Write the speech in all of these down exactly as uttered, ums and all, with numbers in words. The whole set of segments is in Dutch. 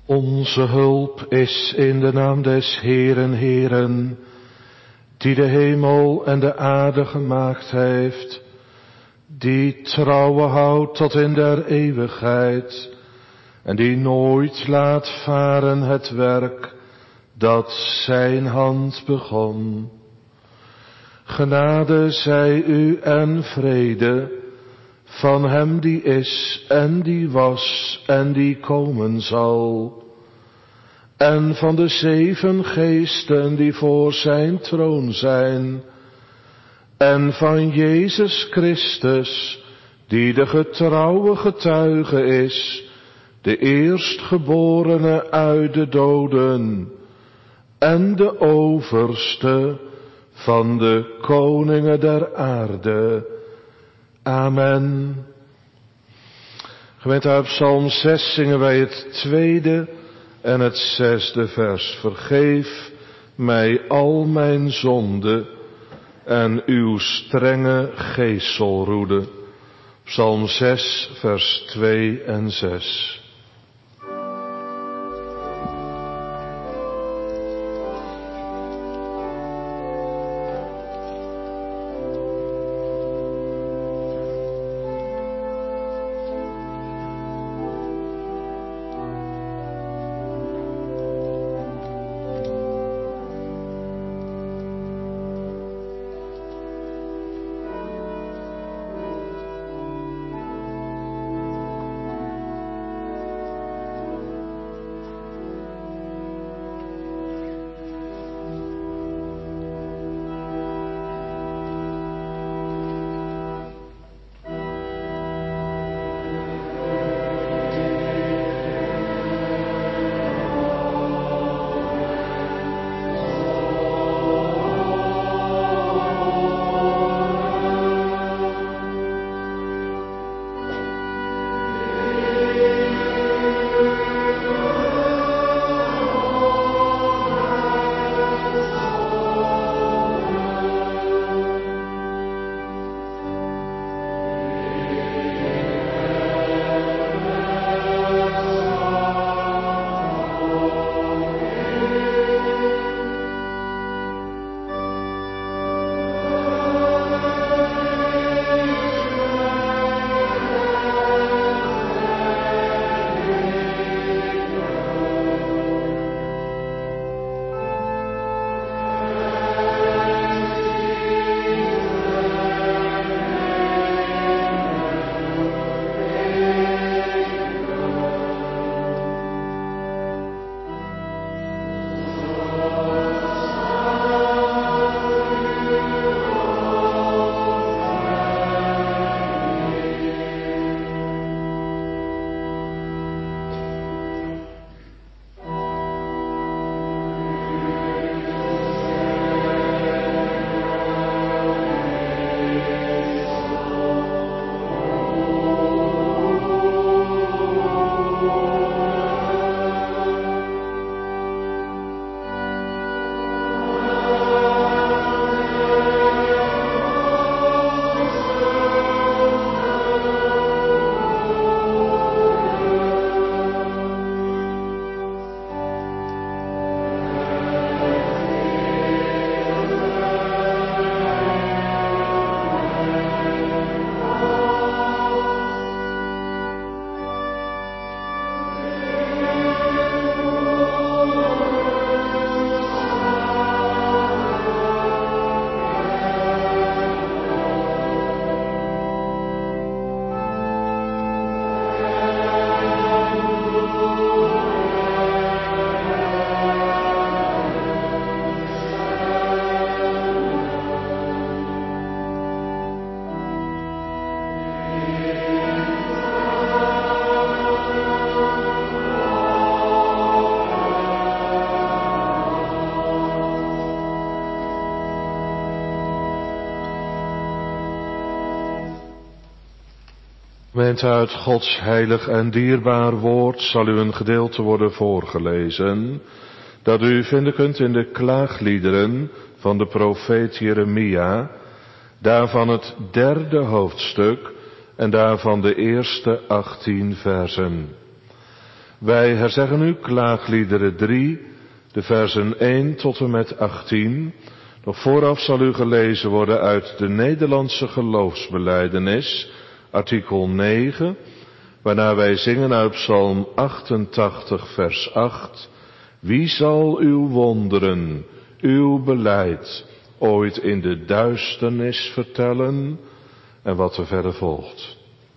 Onze hulp is in de naam des Heeren, Heeren, die de hemel en de aarde gemaakt heeft, die trouwe houdt tot in der eeuwigheid, en die nooit laat varen het werk dat zijn hand begon. Genade zij u en vrede van hem die is en die was en die komen zal, en van de zeven geesten die voor zijn troon zijn, en van Jezus Christus, die de getrouwe getuige is, de eerstgeborene uit de doden, en de overste van de koningen der aarde. Amen. Gemeente, uit Psalm zes zingen wij het tweede en het zesde vers. Vergeef mij al mijn zonde en uw strenge geeselroede. Psalm zes, vers twee en zes. Gemeente, uit Gods heilig en dierbaar woord zal u een gedeelte worden voorgelezen, dat u vinden kunt in de klaagliederen van de profeet Jeremia, daarvan het derde hoofdstuk en daarvan de eerste achttien versen. Wij herzeggen nu klaagliederen drie, de versen één tot en met achttien. Nog vooraf zal u gelezen worden uit de Nederlandse geloofsbelijdenis, artikel negen, waarna wij zingen uit Psalm achtentachtig, vers acht. Wie zal uw wonderen, uw beleid, ooit in de duisternis vertellen? En wat er verder volgt.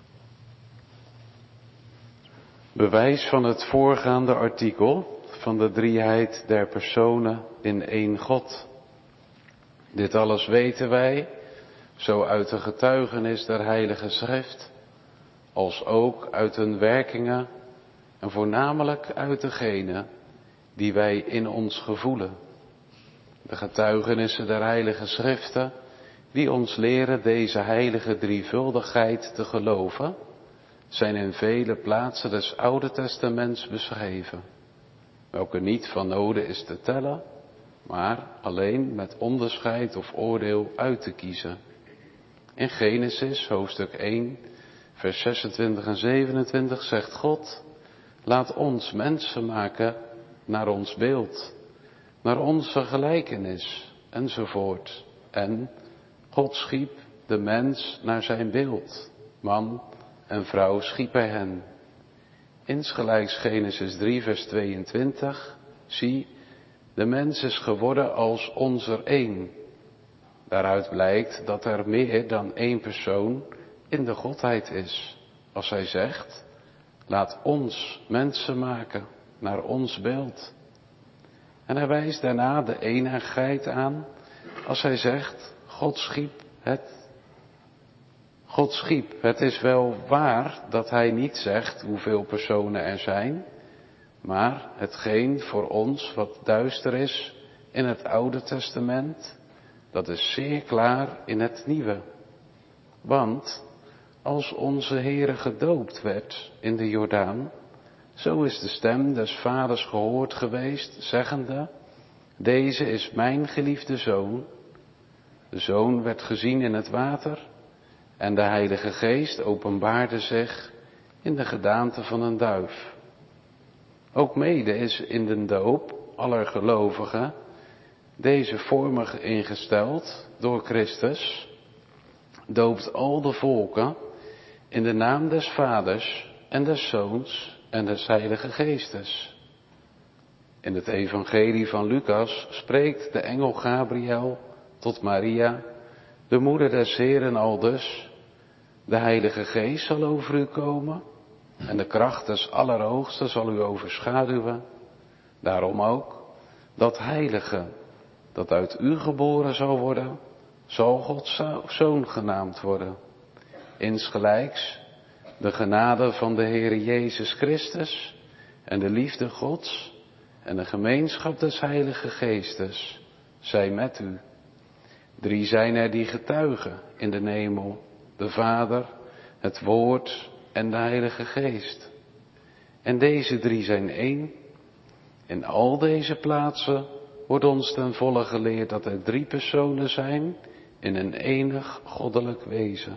Bewijs van het voorgaande artikel van de drieheid der personen in één God. Dit alles weten wij, zo uit de getuigenis der Heilige Schrift, als ook uit hun werkingen en voornamelijk uit degene die wij in ons gevoelen. De getuigenissen der Heilige Schriften, die ons leren deze heilige drievuldigheid te geloven, zijn in vele plaatsen des Oude Testaments beschreven, welke niet van noden is te tellen, maar alleen met onderscheid of oordeel uit te kiezen. In Genesis hoofdstuk één, vers zesentwintig en zevenentwintig zegt God: laat ons mensen maken naar ons beeld, naar onze gelijkenis, enzovoort. En God schiep de mens naar zijn beeld, man en vrouw schiep hij hen. Insgelijks Genesis drie, vers tweeëntwintig, zie, de mens is geworden als onzer één. Daaruit blijkt dat er meer dan één persoon in de Godheid is. Als hij zegt, laat ons mensen maken naar ons beeld. En hij wijst daarna de eenheid aan als hij zegt, God schiep het. God schiep. Het is wel waar dat hij niet zegt hoeveel personen er zijn, maar hetgeen voor ons wat duister is in het Oude Testament, dat is zeer klaar in het Nieuwe. Want als onze Heere gedoopt werd in de Jordaan, zo is de stem des Vaders gehoord geweest, zeggende, deze is mijn geliefde Zoon. De Zoon werd gezien in het water en de Heilige Geest openbaarde zich in de gedaante van een duif. Ook mede is in de doop aller gelovigen deze vormig ingesteld door Christus, doopt al de volken in de naam des Vaders en des Zoons en des Heilige Geestes. In het evangelie van Lucas spreekt de engel Gabriel tot Maria, de moeder des Heeren, aldus: de Heilige Geest zal over u komen en de kracht des Allerhoogsten zal u overschaduwen. Daarom ook, dat heilige dat uit u geboren zal worden, zal Gods Zoon genaamd worden. Insgelijks, de genade van de Heere Jezus Christus en de liefde Gods en de gemeenschap des Heilige Geestes zij met u. Drie zijn er die getuigen in de hemel, de Vader, het Woord en de Heilige Geest. En deze drie zijn één. In al deze plaatsen wordt ons ten volle geleerd dat er drie personen zijn in een enig goddelijk wezen.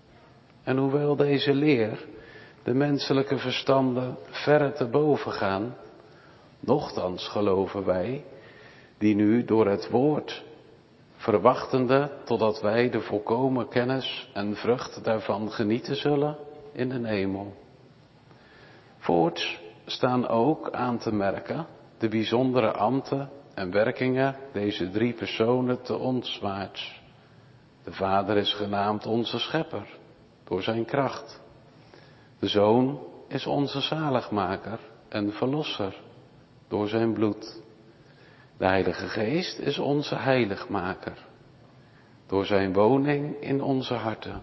En hoewel deze leer de menselijke verstanden verre te boven gaan, nochtans geloven wij, die nu door het woord, verwachtende totdat wij de volkomen kennis en vrucht daarvan genieten zullen in de hemel. Voorts staan ook aan te merken de bijzondere ambten en werkingen deze drie personen te ontswaarts. De Vader is genaamd onze Schepper, door zijn kracht. De Zoon is onze zaligmaker en verlosser, door zijn bloed. De Heilige Geest is onze heiligmaker, door zijn woning in onze harten.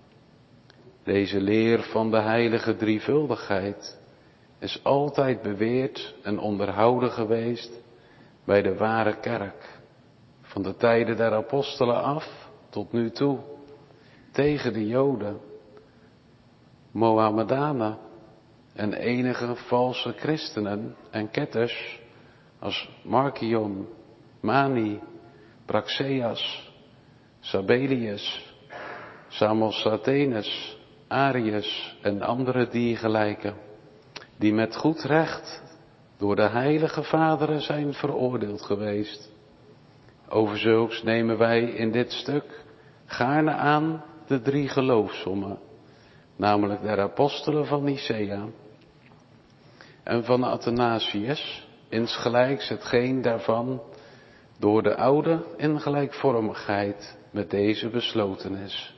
Deze leer van de heilige drievuldigheid is altijd beweerd en onderhouden geweest bij de ware kerk, van de tijden der apostelen af tot nu toe, tegen de Joden, Mohammedanen en enige valse christenen en ketters als Markion, Mani, Praxeas, Sabellius, Samosathenus, Arius en andere diergelijken. die met goed recht door de heilige vaderen zijn veroordeeld geweest. Over zulks nemen wij in dit stuk gaarne aan de drie geloofsommen, namelijk der apostelen van Nicea en van Athanasius, insgelijks hetgeen daarvan door de oude in gelijkvormigheid met deze besloten is.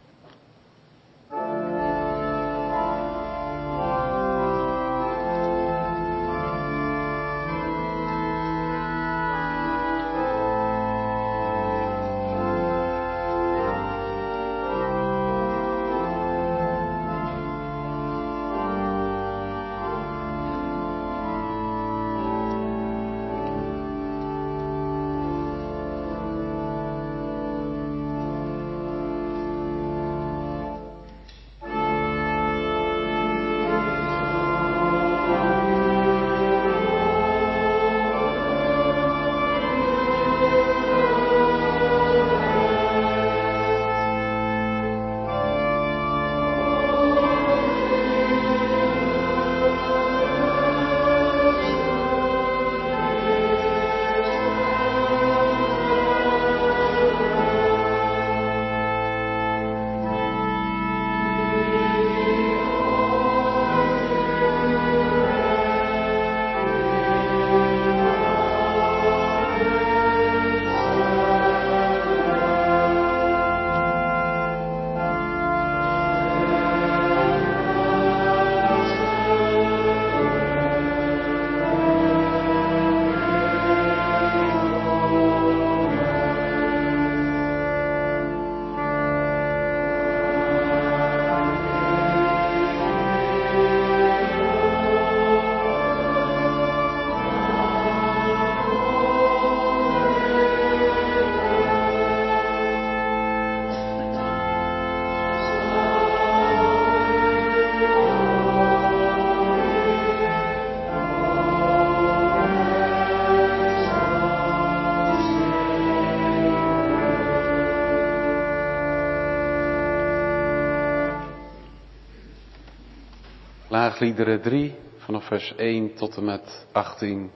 Klaagliederen drie, vanaf vers één tot en met achttien.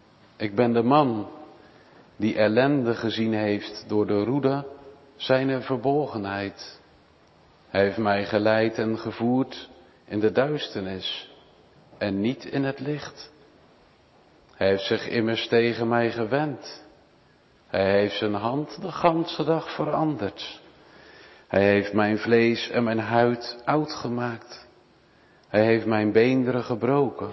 Ik ben de man die ellende gezien heeft door de roede zijner verborgenheid. Hij heeft mij geleid en gevoerd in de duisternis en niet in het licht. Hij heeft zich immers tegen mij gewend. Hij heeft zijn hand de ganse dag veranderd. Hij heeft mijn vlees en mijn huid oud gemaakt. Hij heeft mijn beenderen gebroken.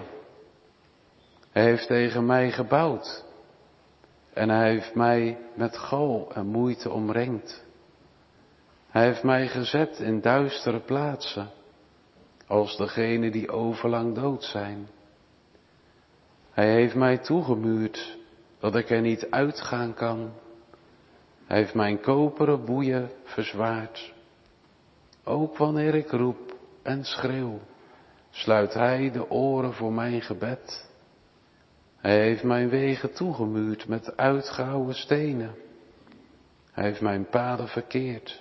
Hij heeft tegen mij gebouwd. En hij heeft mij met gal en moeite omringd. Hij heeft mij gezet in duistere plaatsen, als degenen die overlang dood zijn. Hij heeft mij toegemuurd, dat ik er niet uitgaan kan. Hij heeft mijn koperen boeien verzwaard. Ook wanneer ik roep en schreeuw, sluit hij de oren voor mijn gebed. Hij heeft mijn wegen toegemuurd met uitgehouwen stenen. Hij heeft mijn paden verkeerd.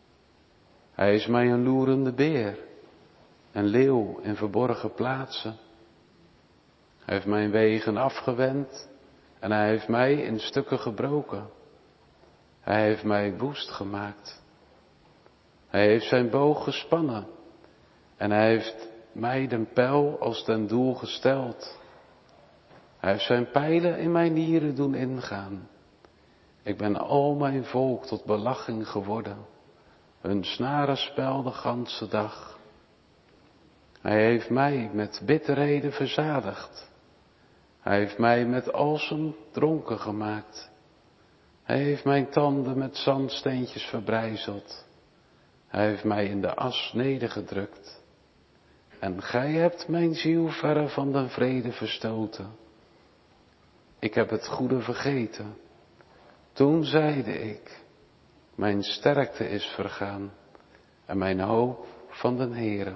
Hij is mij een loerende beer, een leeuw in verborgen plaatsen. Hij heeft mijn wegen afgewend en hij heeft mij in stukken gebroken. Hij heeft mij woest gemaakt. Hij heeft zijn boog gespannen en hij heeft mij den pijl als ten doel gesteld. Hij heeft zijn pijlen in mijn nieren doen ingaan. Ik ben al mijn volk tot belaching geworden, hun snarenspel de ganse dag. Hij heeft mij met bitterheden verzadigd. Hij heeft mij met alsem dronken gemaakt. Hij heeft mijn tanden met zandsteentjes verbrijzeld. Hij heeft mij in de as nedergedrukt. En gij hebt mijn ziel verre van den vrede verstoten. Ik heb het goede vergeten. Toen zeide ik, mijn sterkte is vergaan en mijn hoop van den Heere.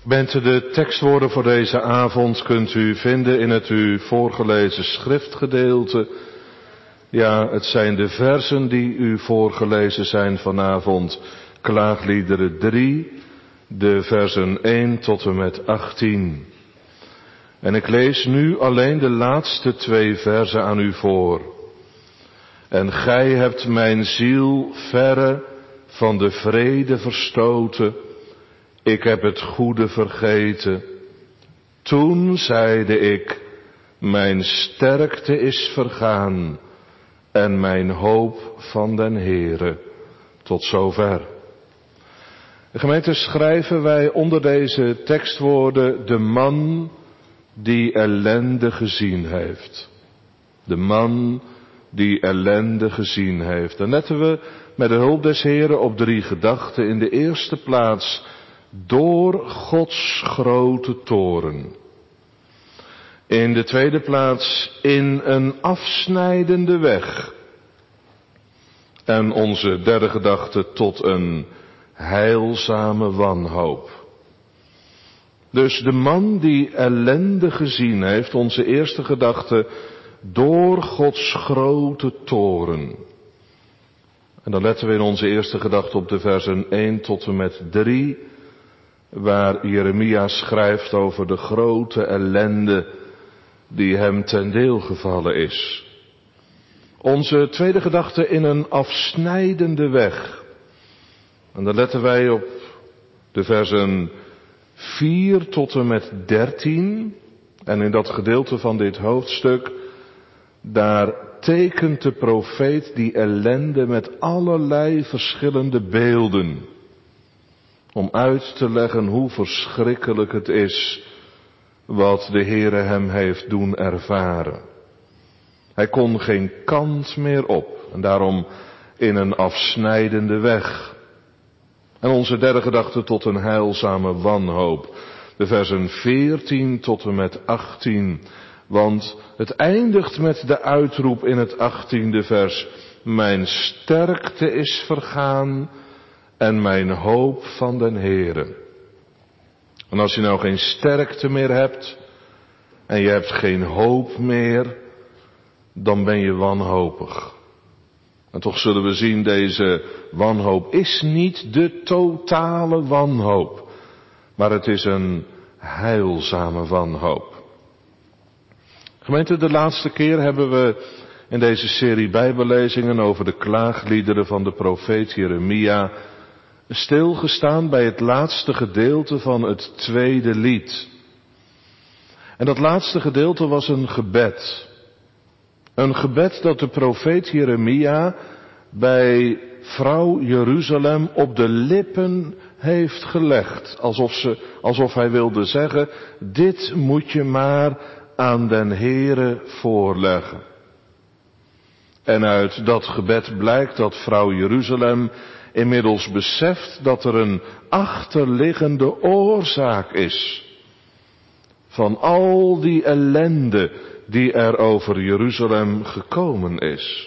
Gemeente, de tekstwoorden voor deze avond kunt u vinden in het u voorgelezen schriftgedeelte. Ja, het zijn de versen die u voorgelezen zijn vanavond. Klaagliederen drie, de versen één tot en met achttien. En ik lees nu alleen de laatste twee versen aan u voor. En gij hebt mijn ziel verre van de vrede verstoten. Ik heb het goede vergeten. Toen zeide ik, mijn sterkte is vergaan en mijn hoop van den Heere. Tot zover. De gemeente, schrijven wij onder deze tekstwoorden de man die ellende gezien heeft. De man die ellende gezien heeft. Dan letten we met de hulp des Heeren op drie gedachten. In de eerste plaats door Gods grote toorn. In de tweede plaats in een afsnijdende weg. En onze derde gedachte tot een heilzame wanhoop. Dus de man die ellende gezien heeft, onze eerste gedachte, door Gods grote toorn. En dan letten we in onze eerste gedachte op de versen één tot en met drie, waar Jeremia schrijft over de grote ellende die hem ten deel gevallen is. Onze tweede gedachte in een afsnijdende weg. En dan letten wij op de versen vier tot en met dertien. En in dat gedeelte van dit hoofdstuk, daar tekent de profeet die ellende met allerlei verschillende beelden. Om uit te leggen hoe verschrikkelijk het is wat de Heere hem heeft doen ervaren. Hij kon geen kant meer op en daarom in een afsnijdende weg. En onze derde gedachte tot een heilzame wanhoop. De versen veertien tot en met achttien. Want het eindigt met de uitroep in het achttiende vers. Mijn sterkte is vergaan en mijn hoop van den Heere. En als je nou geen sterkte meer hebt en je hebt geen hoop meer, dan ben je wanhopig. En toch zullen we zien, deze wanhoop is niet de totale wanhoop, maar het is een heilzame wanhoop. Gemeente, de laatste keer hebben we in deze serie bijbellezingen over de klaagliederen van de profeet Jeremia stilgestaan bij het laatste gedeelte van het tweede lied. En dat laatste gedeelte was een gebed. Een gebed dat de profeet Jeremia bij vrouw Jeruzalem op de lippen heeft gelegd. Alsof, ze, alsof hij wilde zeggen, dit moet je maar aan den Heere voorleggen. En uit dat gebed blijkt dat vrouw Jeruzalem inmiddels beseft dat er een achterliggende oorzaak is van al die ellende die er over Jeruzalem gekomen is.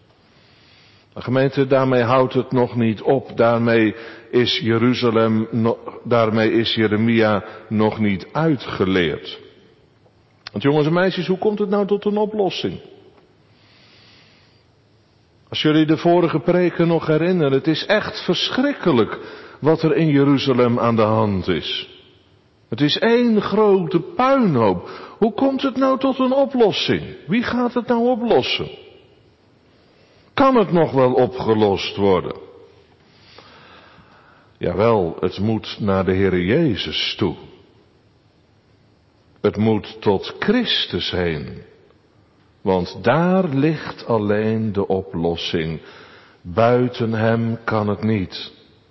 De gemeente, daarmee houdt het nog niet op. Daarmee is Jeruzalem, daarmee is Jeremia nog niet uitgeleerd. Want jongens en meisjes, hoe komt het nou tot een oplossing? Als jullie de vorige preken nog herinneren, het is echt verschrikkelijk wat er in Jeruzalem aan de hand is. Het is één grote puinhoop. Hoe komt het nou tot een oplossing? Wie gaat het nou oplossen? Kan het nog wel opgelost worden? Jawel, het moet naar de Heere Jezus toe. Het moet tot Christus heen. Want daar ligt alleen de oplossing. Buiten hem kan het niet.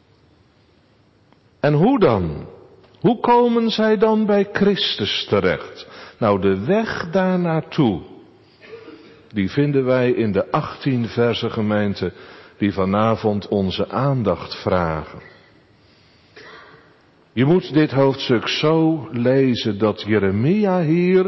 En hoe dan? Hoe komen zij dan bij Christus terecht? Nou, de weg daar naartoe, die vinden wij in de achttien versen gemeente die vanavond onze aandacht vragen. Je moet dit hoofdstuk zo lezen dat Jeremia hier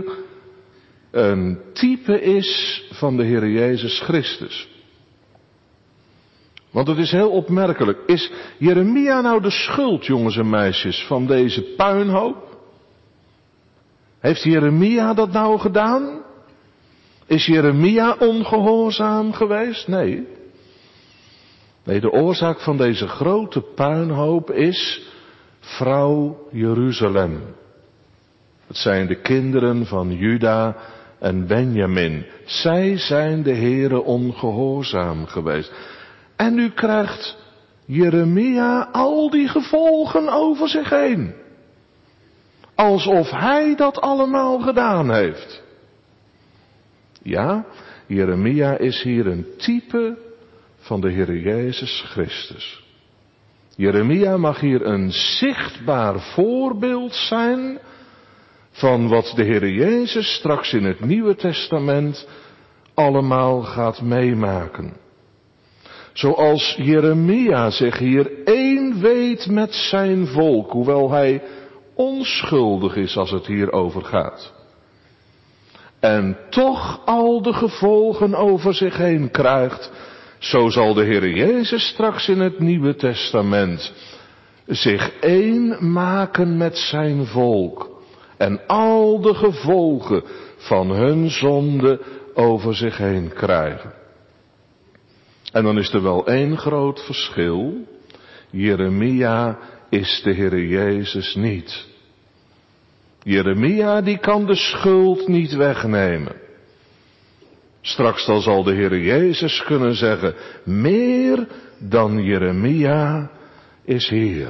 een type is van de Heer Jezus Christus. Want het is heel opmerkelijk. Is Jeremia nou de schuld, jongens en meisjes, van deze puinhoop? Heeft Jeremia dat nou gedaan? Is Jeremia ongehoorzaam geweest? Nee. Nee, de oorzaak van deze grote puinhoop is vrouw Jeruzalem. Het zijn de kinderen van Juda en Benjamin. Zij zijn de Heere ongehoorzaam geweest. En nu krijgt Jeremia al die gevolgen over zich heen. Alsof hij dat allemaal gedaan heeft. Ja, Jeremia is hier een type van de Heere Jezus Christus. Jeremia mag hier een zichtbaar voorbeeld zijn van wat de Heere Jezus straks in het Nieuwe Testament allemaal gaat meemaken. Zoals Jeremia zich hier één weet met zijn volk, hoewel hij onschuldig is als het hier over gaat. En toch al de gevolgen over zich heen krijgt, zo zal de Heere Jezus straks in het Nieuwe Testament zich één maken met zijn volk. En al de gevolgen van hun zonde over zich heen krijgen. En dan is er wel één groot verschil. Jeremia is de Heere Jezus niet. Jeremia die kan de schuld niet wegnemen. Straks dan zal de Heere Jezus kunnen zeggen, meer dan Jeremia is Heer.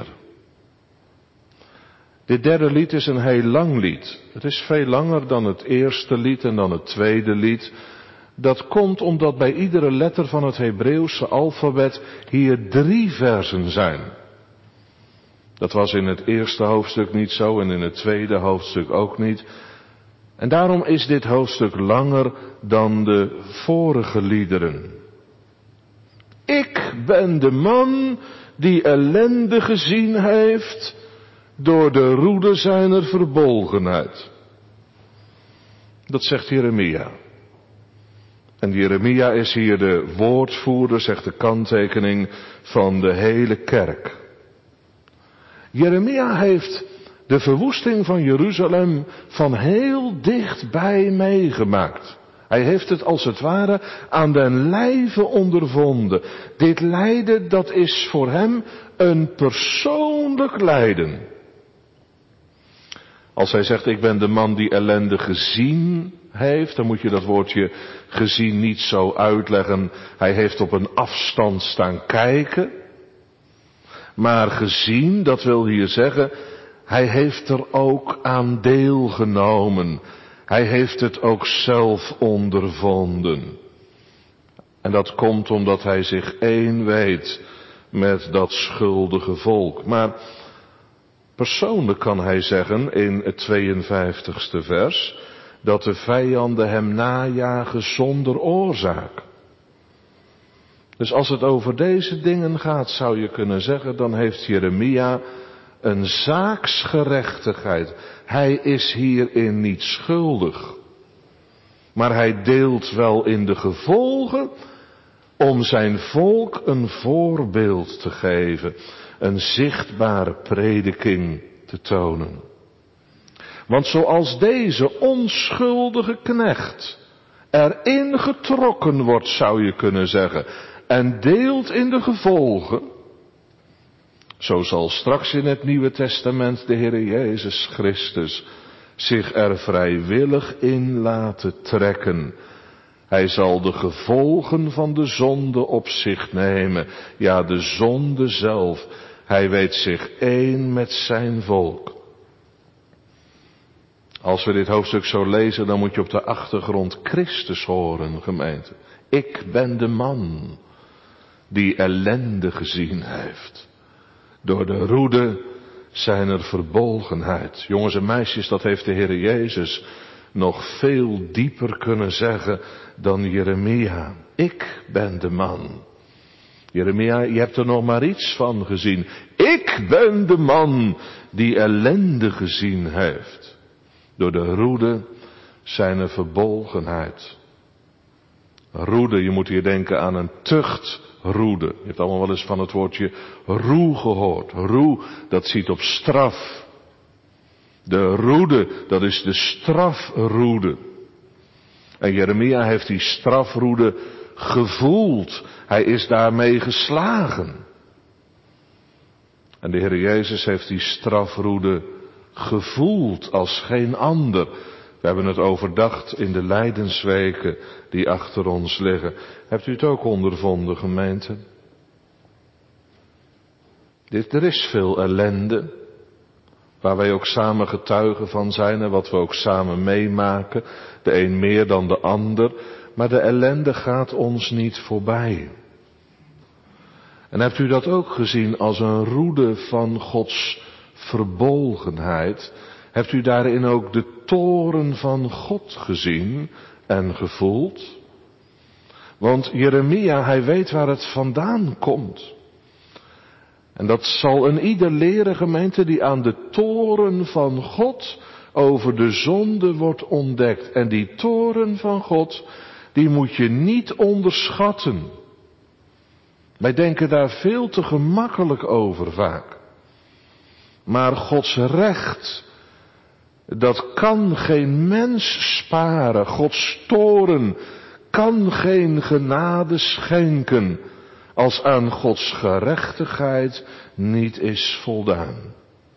Dit derde lied is een heel lang lied. Het is veel langer dan het eerste lied en dan het tweede lied. Dat komt omdat bij iedere letter van het Hebreeuwse alfabet hier drie versen zijn. Dat was in het eerste hoofdstuk niet zo en in het tweede hoofdstuk ook niet. En daarom is dit hoofdstuk langer dan de vorige liederen. Ik ben de man die ellende gezien heeft door de roede zijner verbolgenheid. Dat zegt Jeremia. En Jeremia is hier de woordvoerder, zegt de kanttekening, van de hele kerk. Jeremia heeft de verwoesting van Jeruzalem van heel dichtbij meegemaakt. Hij heeft het als het ware aan den lijve ondervonden. Dit lijden, dat is voor hem een persoonlijk lijden. Als hij zegt, ik ben de man die ellende gezien heeft, dan moet je dat woordje gezien niet zo uitleggen. Hij heeft op een afstand staan kijken. Maar gezien, dat wil hier zeggen, hij heeft er ook aan deelgenomen. Hij heeft het ook zelf ondervonden. En dat komt omdat hij zich één weet met dat schuldige volk. Maar persoonlijk kan hij zeggen in het tweeënvijftigste vers, dat de vijanden hem najagen zonder oorzaak. Dus als het over deze dingen gaat, zou je kunnen zeggen, dan heeft Jeremia een zaaksgerechtigheid. Hij is hierin niet schuldig. Maar hij deelt wel in de gevolgen om zijn volk een voorbeeld te geven. Een zichtbare prediking te tonen. Want zoals deze onschuldige knecht erin getrokken wordt, zou je kunnen zeggen, en deelt in de gevolgen, zo zal straks in het Nieuwe Testament de Heer Jezus Christus zich er vrijwillig in laten trekken. Hij zal de gevolgen van de zonde op zich nemen, ja, de zonde zelf. Hij weet zich één met zijn volk. Als we dit hoofdstuk zo lezen, dan moet je op de achtergrond Christus horen, gemeente. Ik ben de man die ellende gezien heeft. Door de roede zijner verbolgenheid. Jongens en meisjes, dat heeft de Heer Jezus nog veel dieper kunnen zeggen dan Jeremia. Ik ben de man. Jeremia, je hebt er nog maar iets van gezien. Ik ben de man die ellende gezien heeft. Door de roede zijner verbolgenheid. Roede, je moet hier denken aan een tucht roede. Je hebt allemaal wel eens van het woordje roe gehoord. Roe, dat ziet op straf. De roede, dat is de strafroede. En Jeremia heeft die strafroede gevoeld. Hij is daarmee geslagen. En de Heer Jezus heeft die strafroede gevoeld als geen ander. We hebben het overdacht in de lijdensweken die achter ons liggen. Hebt u het ook ondervonden, gemeente? Dit, er is veel ellende, waar wij ook samen getuigen van zijn en wat we ook samen meemaken. De een meer dan de ander, maar de ellende gaat ons niet voorbij. En hebt u dat ook gezien als een roede van Gods verbolgenheid? Hebt u daarin ook de toorn van God gezien en gevoeld? Want Jeremia, hij weet waar het vandaan komt. En dat zal een ieder leren, gemeente, die aan de toorn van God over de zonde wordt ontdekt. En die toorn van God, die moet je niet onderschatten. Wij denken daar veel te gemakkelijk over vaak. Maar Gods recht, dat kan geen mens sparen. Gods toorn kan geen genade schenken als aan Gods gerechtigheid niet is voldaan.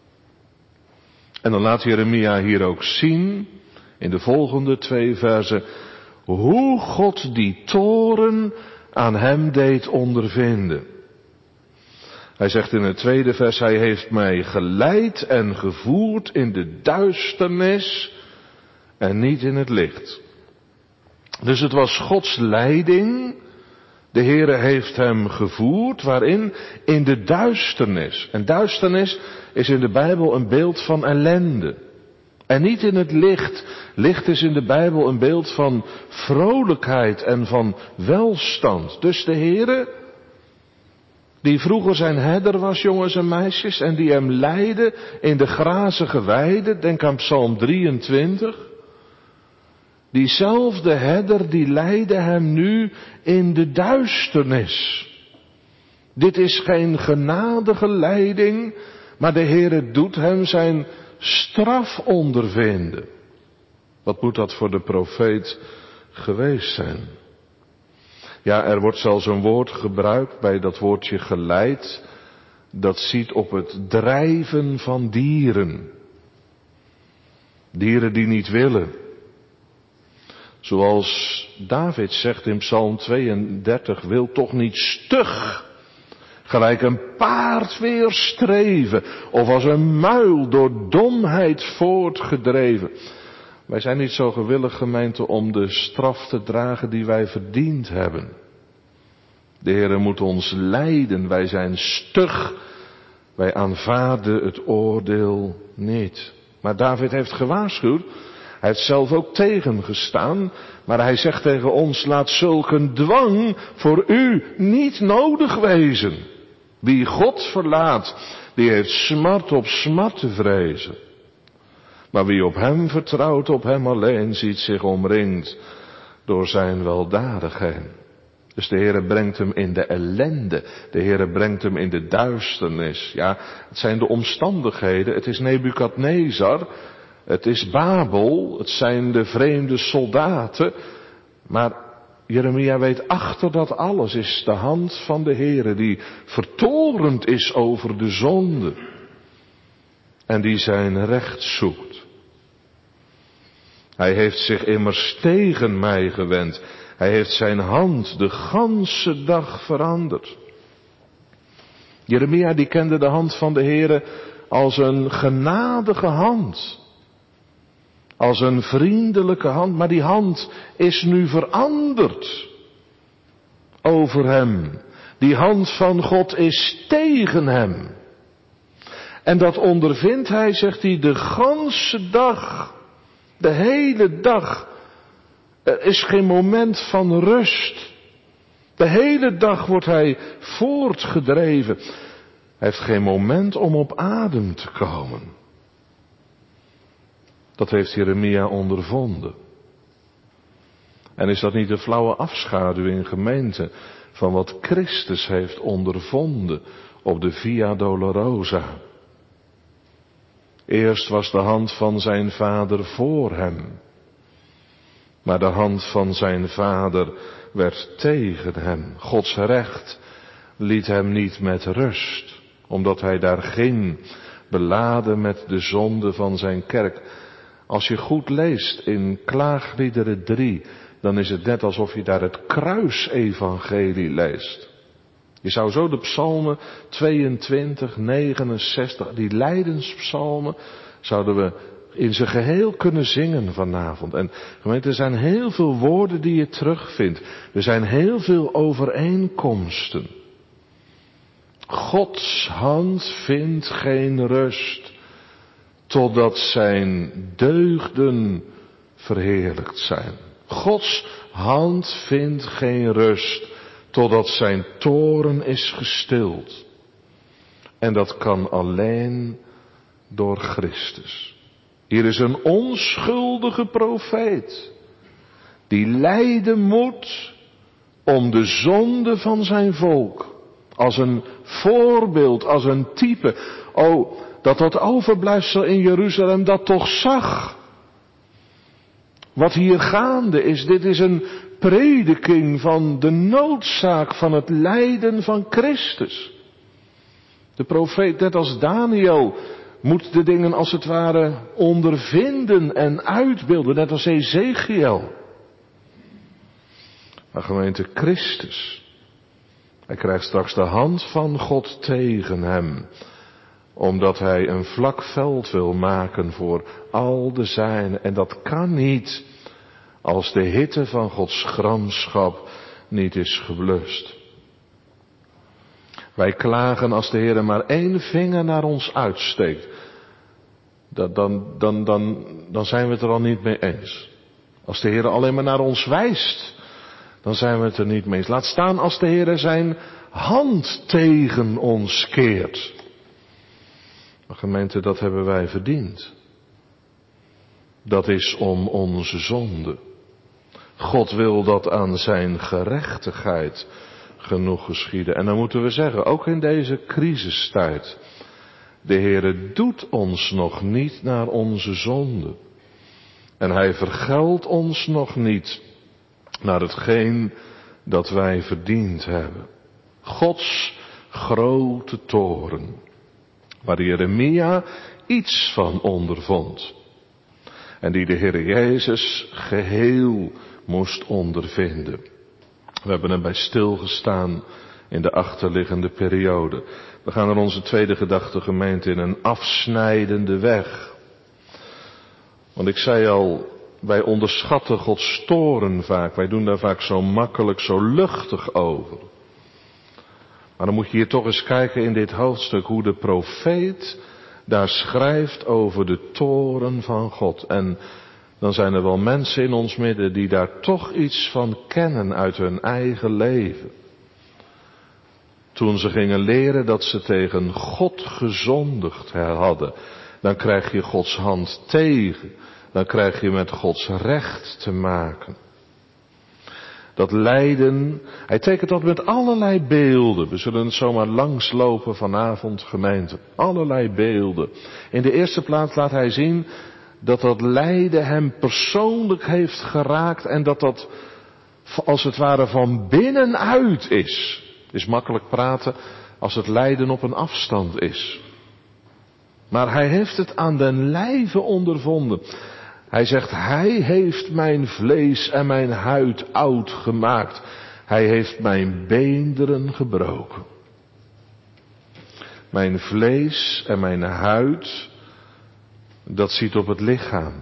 En dan laat Jeremia hier ook zien, in de volgende twee versen, hoe God die toorn aan hem deed ondervinden. Hij zegt in het tweede vers, hij heeft mij geleid en gevoerd in de duisternis en niet in het licht. Dus het was Gods leiding. De Heere heeft hem gevoerd, waarin? In de duisternis. En duisternis is in de Bijbel een beeld van ellende. En niet in het licht. Licht is in de Bijbel een beeld van vrolijkheid en van welstand. Dus de Heere, die vroeger zijn herder was, jongens en meisjes, en die hem leidde in de grazige weide, denk aan Psalm drieëntwintig. Diezelfde herder die leidde hem nu in de duisternis. Dit is geen genadige leiding, maar de Heere doet hem zijn straf ondervinden. Wat moet dat voor de profeet geweest zijn? Ja, er wordt zelfs een woord gebruikt bij dat woordje geleid. Dat ziet op het drijven van dieren. Dieren die niet willen. Zoals David zegt in Psalm tweeëndertig, wil toch niet stug, gelijk een paard weer streven, of als een muil door domheid voortgedreven. Wij zijn niet zo gewillig, gemeente, om de straf te dragen die wij verdiend hebben. De Heere moet ons leiden, wij zijn stug, wij aanvaarden het oordeel niet. Maar David heeft gewaarschuwd. Hij heeft zelf ook tegengestaan, maar hij zegt tegen ons, laat zulk een dwang voor u niet nodig wezen. Wie God verlaat, die heeft smart op smart te vrezen. Maar wie op hem vertrouwt, op hem alleen, ziet zich omringd door zijn weldadigheid. Dus de Heere brengt hem in de ellende, de Heere brengt hem in de duisternis. Ja, het zijn de omstandigheden, het is Nebukadnezar. Het is Babel, het zijn de vreemde soldaten, maar Jeremia weet, achter dat alles is de hand van de Heere die vertorend is over de zonde en die zijn recht zoekt. Hij heeft zich immers tegen mij gewend, hij heeft zijn hand de ganse dag veranderd. Jeremia die kende de hand van de Heere als een genadige hand. Als een vriendelijke hand, maar die hand is nu veranderd over hem. Die hand van God is tegen hem. En dat ondervindt hij, zegt hij, de ganse dag. De hele dag. Er is geen moment van rust. De hele dag wordt hij voortgedreven. Hij heeft geen moment om op adem te komen. Dat heeft Jeremia ondervonden. En is dat niet een flauwe afschaduwing, gemeente, van wat Christus heeft ondervonden op de Via Dolorosa. Eerst was de hand van zijn vader voor hem, maar de hand van zijn vader werd tegen hem. Gods recht liet hem niet met rust, omdat hij daar ging, beladen met de zonde van zijn kerk. Als je goed leest in Klaagliederen drie, dan is het net alsof je daar het kruisevangelie leest. Je zou zo de psalmen tweeëntwintig, negenenzestig, die lijdenspsalmen, zouden we in zijn geheel kunnen zingen vanavond. En gemeente, er zijn heel veel woorden die je terugvindt. Er zijn heel veel overeenkomsten. Gods hand vindt geen rust, totdat zijn deugden verheerlijkt zijn. Gods hand vindt geen rust, totdat zijn toorn is gestild. En dat kan alleen door Christus. Hier is een onschuldige profeet, die lijden moet om de zonde van zijn volk. Als een voorbeeld, als een type. O, dat dat overblijfsel in Jeruzalem dat toch zag. Wat hier gaande is, dit is een prediking van de noodzaak van het lijden van Christus. De profeet, net als Daniel, moet de dingen als het ware ondervinden en uitbeelden, net als Ezekiel. Maar gemeente, Christus, hij krijgt straks de hand van God tegen hem, omdat hij een vlak veld wil maken voor al de zijnen. En dat kan niet als de hitte van Gods gramschap niet is geblust. Wij klagen als de Heer maar één vinger naar ons uitsteekt. Dat, dan, dan, dan, dan zijn we het er al niet mee eens. Als de Heer alleen maar naar ons wijst, dan zijn we het er niet mee eens. Laat staan als de Heer zijn hand tegen ons keert. Maar gemeente, dat hebben wij verdiend. Dat is om onze zonde. God wil dat aan zijn gerechtigheid genoeg geschieden. En dan moeten we zeggen, ook in deze crisistijd, de Heere doet ons nog niet naar onze zonde. En hij vergeldt ons nog niet naar hetgeen dat wij verdiend hebben. Gods grote toorn, waar Jeremia iets van ondervond. En die de Heer Jezus geheel moest ondervinden. We hebben erbij stilgestaan in de achterliggende periode. We gaan naar onze tweede gedachte, gemeente, in een afsnijdende weg. Want ik zei al, wij onderschatten Gods toorn vaak. Wij doen daar vaak zo makkelijk, zo luchtig over. Maar dan moet je hier toch eens kijken in dit hoofdstuk hoe de profeet daar schrijft over de toorn van God. En dan zijn er wel mensen in ons midden die daar toch iets van kennen uit hun eigen leven. Toen ze gingen leren dat ze tegen God gezondigd hadden, dan krijg je Gods hand tegen. Dan krijg je met Gods recht te maken. Dat lijden, hij tekent dat met allerlei beelden. We zullen het zomaar langslopen vanavond, gemeente. Allerlei beelden. In de eerste plaats laat hij zien dat dat lijden hem persoonlijk heeft geraakt en dat dat als het ware van binnenuit is. Het is makkelijk praten als het lijden op een afstand is. Maar hij heeft het aan den lijve ondervonden. Hij zegt, hij heeft mijn vlees en mijn huid oud gemaakt. Hij heeft mijn beenderen gebroken. Mijn vlees en mijn huid, dat ziet op het lichaam.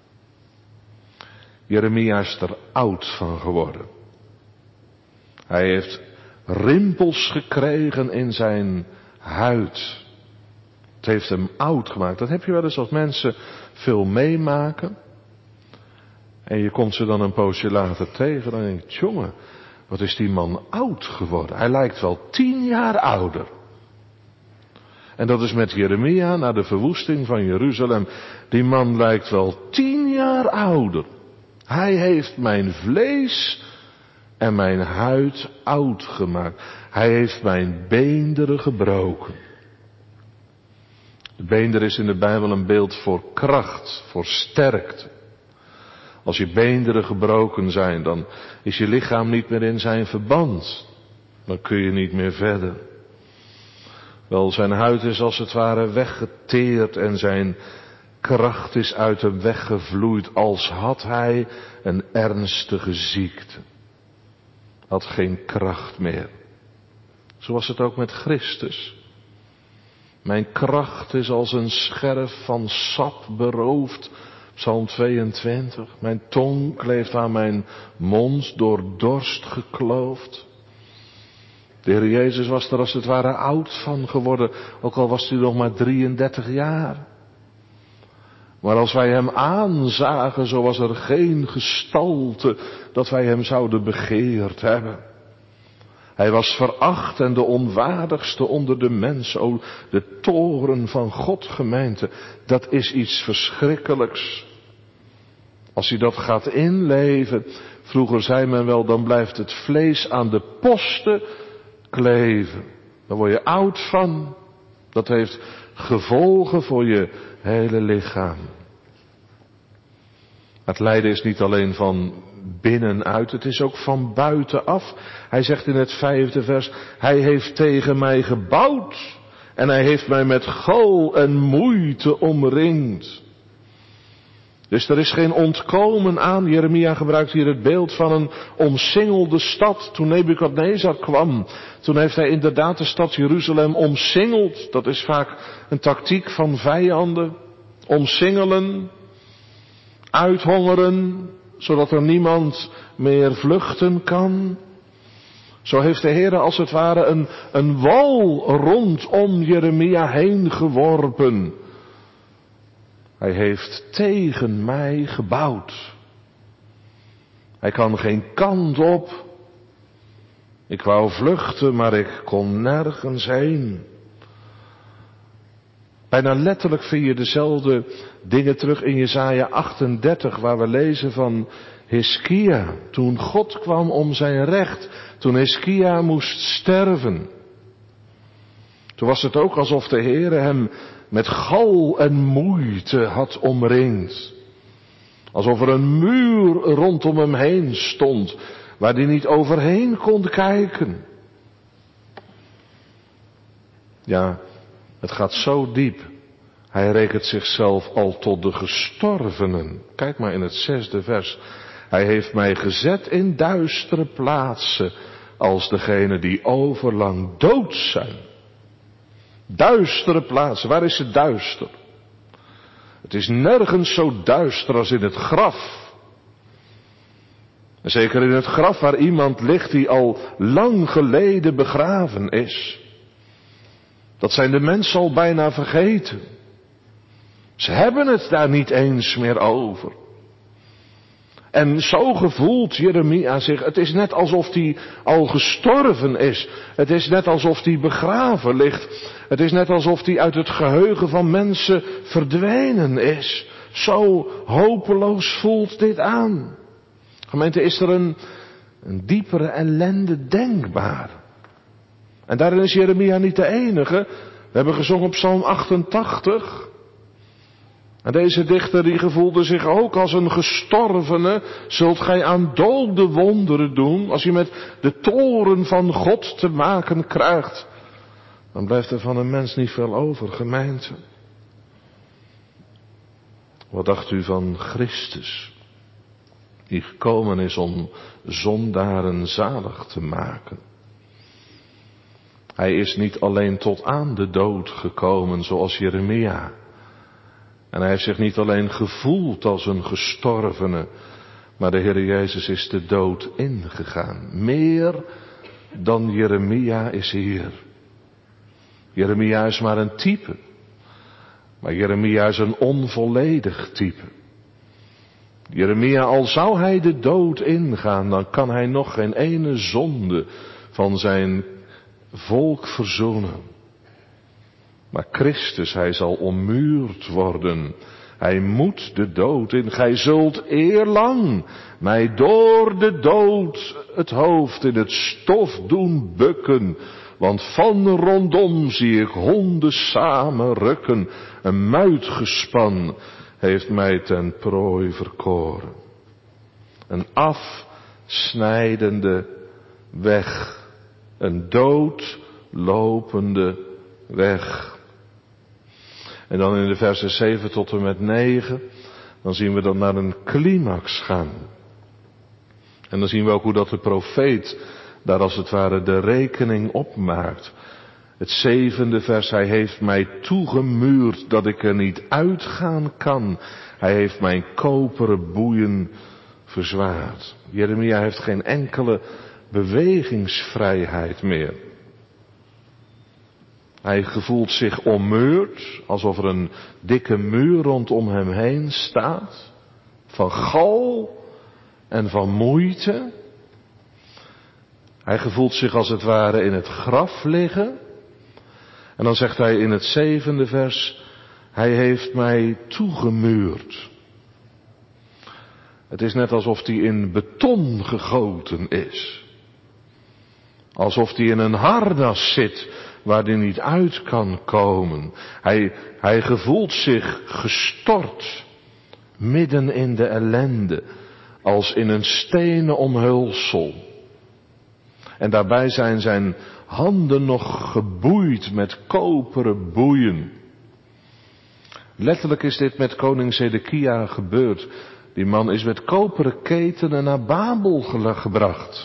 Jeremia is er oud van geworden. Hij heeft rimpels gekregen in zijn huid. Het heeft hem oud gemaakt. Dat heb je wel eens als mensen veel meemaken. En je komt ze dan een poosje later tegen. Dan denk je, jongen, wat is die man oud geworden. Hij lijkt wel tien jaar ouder. En dat is met Jeremia na de verwoesting van Jeruzalem. Die man lijkt wel tien jaar ouder. Hij heeft mijn vlees en mijn huid oud gemaakt. Hij heeft mijn beenderen gebroken. De beender is in de Bijbel een beeld voor kracht, voor sterkte. Als je beenderen gebroken zijn, dan is je lichaam niet meer in zijn verband. Dan kun je niet meer verder. Wel, zijn huid is als het ware weggeteerd en zijn kracht is uit hem weggevloeid, als had hij een ernstige ziekte. Had geen kracht meer. Zo was het ook met Christus. Mijn kracht is als een scherf van sap beroofd. Psalm tweeëntwintig. Mijn tong kleeft aan mijn mond, door dorst gekloofd. De Heer Jezus was er als het ware oud van geworden, ook al was hij nog maar drieëndertig jaar. Maar als wij hem aanzagen, zo was er geen gestalte dat wij hem zouden begeerd hebben. Hij was veracht en de onwaardigste onder de mensen. O, de toren van God, gemeente, dat is iets verschrikkelijks. Als hij dat gaat inleven, vroeger zei men wel, dan blijft het vlees aan de posten kleven. Dan word je oud van. Dat heeft gevolgen voor je hele lichaam. Het lijden is niet alleen van binnenuit, het is ook van buitenaf. Hij zegt in het vijfde vers, hij heeft tegen mij gebouwd en hij heeft mij met gal en moeite omringd. Dus er is geen ontkomen aan. Jeremia gebruikt hier het beeld van een omsingelde stad. Toen Nebukadnezar kwam, toen heeft hij inderdaad de stad Jeruzalem omsingeld. Dat is vaak een tactiek van vijanden. Omsingelen, uithongeren, zodat er niemand meer vluchten kan. Zo heeft de Heer als het ware een, een wal rondom Jeremia heen geworpen. Hij heeft tegen mij gebouwd. Hij kan geen kant op. Ik wou vluchten, maar ik kon nergens heen. Bijna letterlijk vind je dezelfde dingen terug in Jesaja achtendertig, waar we lezen van Hiskia. Toen God kwam om zijn recht, toen Hiskia moest sterven. Toen was het ook alsof de Heere hem met gal en moeite had omringd. Alsof er een muur rondom hem heen stond, waar hij niet overheen kon kijken. Ja, het gaat zo diep. Hij rekent zichzelf al tot de gestorvenen. Kijk maar in het zesde vers. Hij heeft mij gezet in duistere plaatsen, als degene die overlang dood zijn. Duistere plaatsen, waar is het duister? Het is nergens zo duister als in het graf. En zeker in het graf waar iemand ligt die al lang geleden begraven is. Dat zijn de mensen al bijna vergeten. Ze hebben het daar niet eens meer over. En zo gevoelt Jeremia zich. Het is net alsof hij al gestorven is. Het is net alsof hij begraven ligt. Het is net alsof hij uit het geheugen van mensen verdwenen is. Zo hopeloos voelt dit aan. Gemeente, is er een, een diepere ellende denkbaar. En daarin is Jeremia niet de enige. We hebben gezongen op Psalm achtentachtig. En deze dichter die gevoelde zich ook als een gestorvene. Zult gij aan dode wonderen doen? Als je met de toren van God te maken krijgt, dan blijft er van een mens niet veel over, gemeente. Wat dacht u van Christus, die gekomen is om zondaren zalig te maken? Hij is niet alleen tot aan de dood gekomen zoals Jeremia. En hij heeft zich niet alleen gevoeld als een gestorvene, maar de Heer Jezus is de dood ingegaan. Meer dan Jeremia is hier. Jeremia is maar een type, maar Jeremia is een onvolledig type. Jeremia, al zou hij de dood ingaan, dan kan hij nog geen ene zonde van zijn volk verzoenen. Maar Christus, hij zal ommuurd worden. Hij moet de dood in. Gij zult eerlang mij door de dood het hoofd in het stof doen bukken. Want van rondom zie ik honden samen rukken. Een muitgespan heeft mij ten prooi verkoren. Een afsnijdende weg. Een doodlopende weg. En dan in de versen zeven tot en met negen, dan zien we dan naar een climax gaan. En dan zien we ook hoe dat de profeet daar als het ware de rekening opmaakt. Het zevende vers, hij heeft mij toegemuurd dat ik er niet uitgaan kan. Hij heeft mijn koperen boeien verzwaard. Jeremia heeft geen enkele bewegingsvrijheid meer. Hij gevoelt zich ommuurd, alsof er een dikke muur rondom hem heen staat. Van gal en van moeite. Hij gevoelt zich als het ware in het graf liggen. En dan zegt hij in het zevende vers, hij heeft mij toegemuurd. Het is net alsof hij in beton gegoten is. Alsof hij in een harnas zit waar hij niet uit kan komen. Hij, hij gevoelt zich gestort midden in de ellende, als in een stenen omhulsel. En daarbij zijn zijn handen nog geboeid met koperen boeien. Letterlijk is dit met koning Zedekia gebeurd. Die man is met koperen ketenen naar Babel gebracht.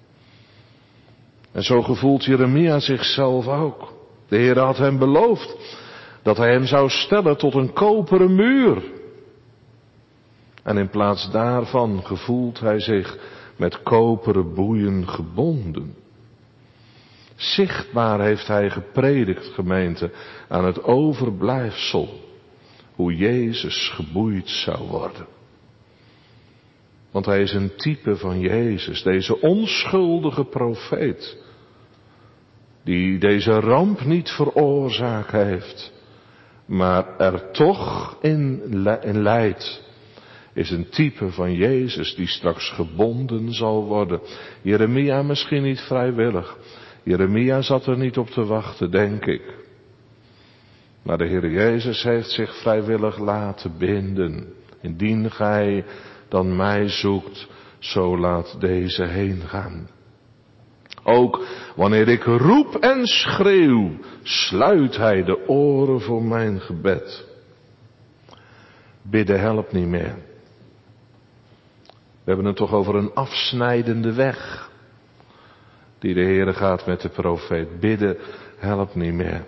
En zo gevoelt Jeremia zichzelf ook. De Heer had hem beloofd dat hij hem zou stellen tot een koperen muur. En in plaats daarvan gevoelt hij zich met koperen boeien gebonden. Zichtbaar heeft hij gepredikt, gemeente, aan het overblijfsel, hoe Jezus geboeid zou worden. Want hij is een type van Jezus, deze onschuldige profeet, die deze ramp niet veroorzaakt heeft, maar er toch in, in lijdt, is een type van Jezus die straks gebonden zal worden. Jeremia misschien niet vrijwillig. Jeremia zat er niet op te wachten, denk ik. Maar de Heer Jezus heeft zich vrijwillig laten binden. Indien gij dan mij zoekt, zo laat deze heen gaan. Ook wanneer ik roep en schreeuw, sluit hij de oren voor mijn gebed. Bidden helpt niet meer. We hebben het toch over een afsnijdende weg die de Heere gaat met de profeet. Bidden helpt niet meer.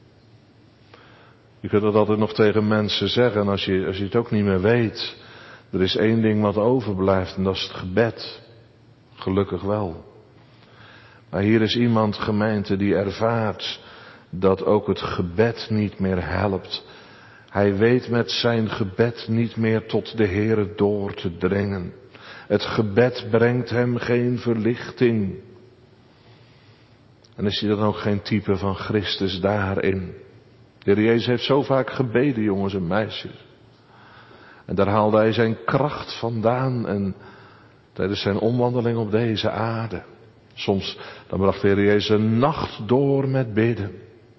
Je kunt dat altijd nog tegen mensen zeggen als je, als je het ook niet meer weet. Er is één ding wat overblijft en dat is het gebed. Gelukkig wel. Maar hier is iemand, gemeente, die ervaart dat ook het gebed niet meer helpt. Hij weet met zijn gebed niet meer tot de Heere door te dringen. Het gebed brengt hem geen verlichting. En is hij dan ook geen type van Christus daarin? De Heer Jezus heeft zo vaak gebeden, jongens en meisjes. En daar haalde hij zijn kracht vandaan en tijdens zijn omwandeling op deze aarde. Soms dan bracht de Heer Jezus een nacht door met bidden.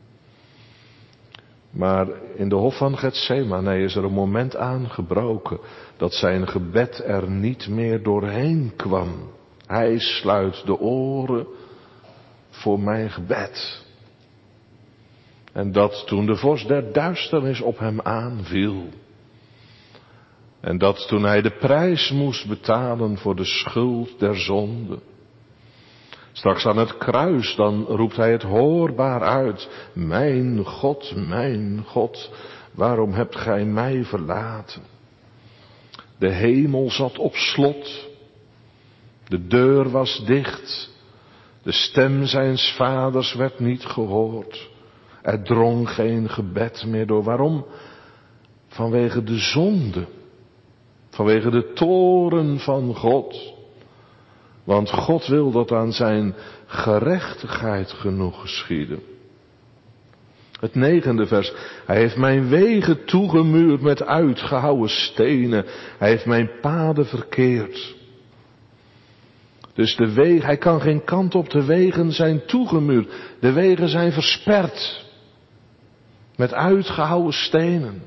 Maar in de hof van Getsemane is er een moment aangebroken dat zijn gebed er niet meer doorheen kwam. Hij sluit de oren voor mijn gebed. En dat toen de vorst der duisternis op hem aanviel. En dat toen hij de prijs moest betalen voor de schuld der zonde. Straks aan het kruis, dan roept hij het hoorbaar uit. Mijn God, mijn God, waarom hebt gij mij verlaten? De hemel zat op slot. De deur was dicht. De stem zijns vaders werd niet gehoord. Er drong geen gebed meer door. Waarom? Vanwege de zonde. Vanwege de toorn van God. Want God wil dat aan zijn gerechtigheid genoeg geschieden. Het negende vers. Hij heeft mijn wegen toegemuurd met uitgehouwen stenen. Hij heeft mijn paden verkeerd. Dus de wegen, hij kan geen kant op, de wegen zijn toegemuurd. De wegen zijn versperd. Met uitgehouwen stenen.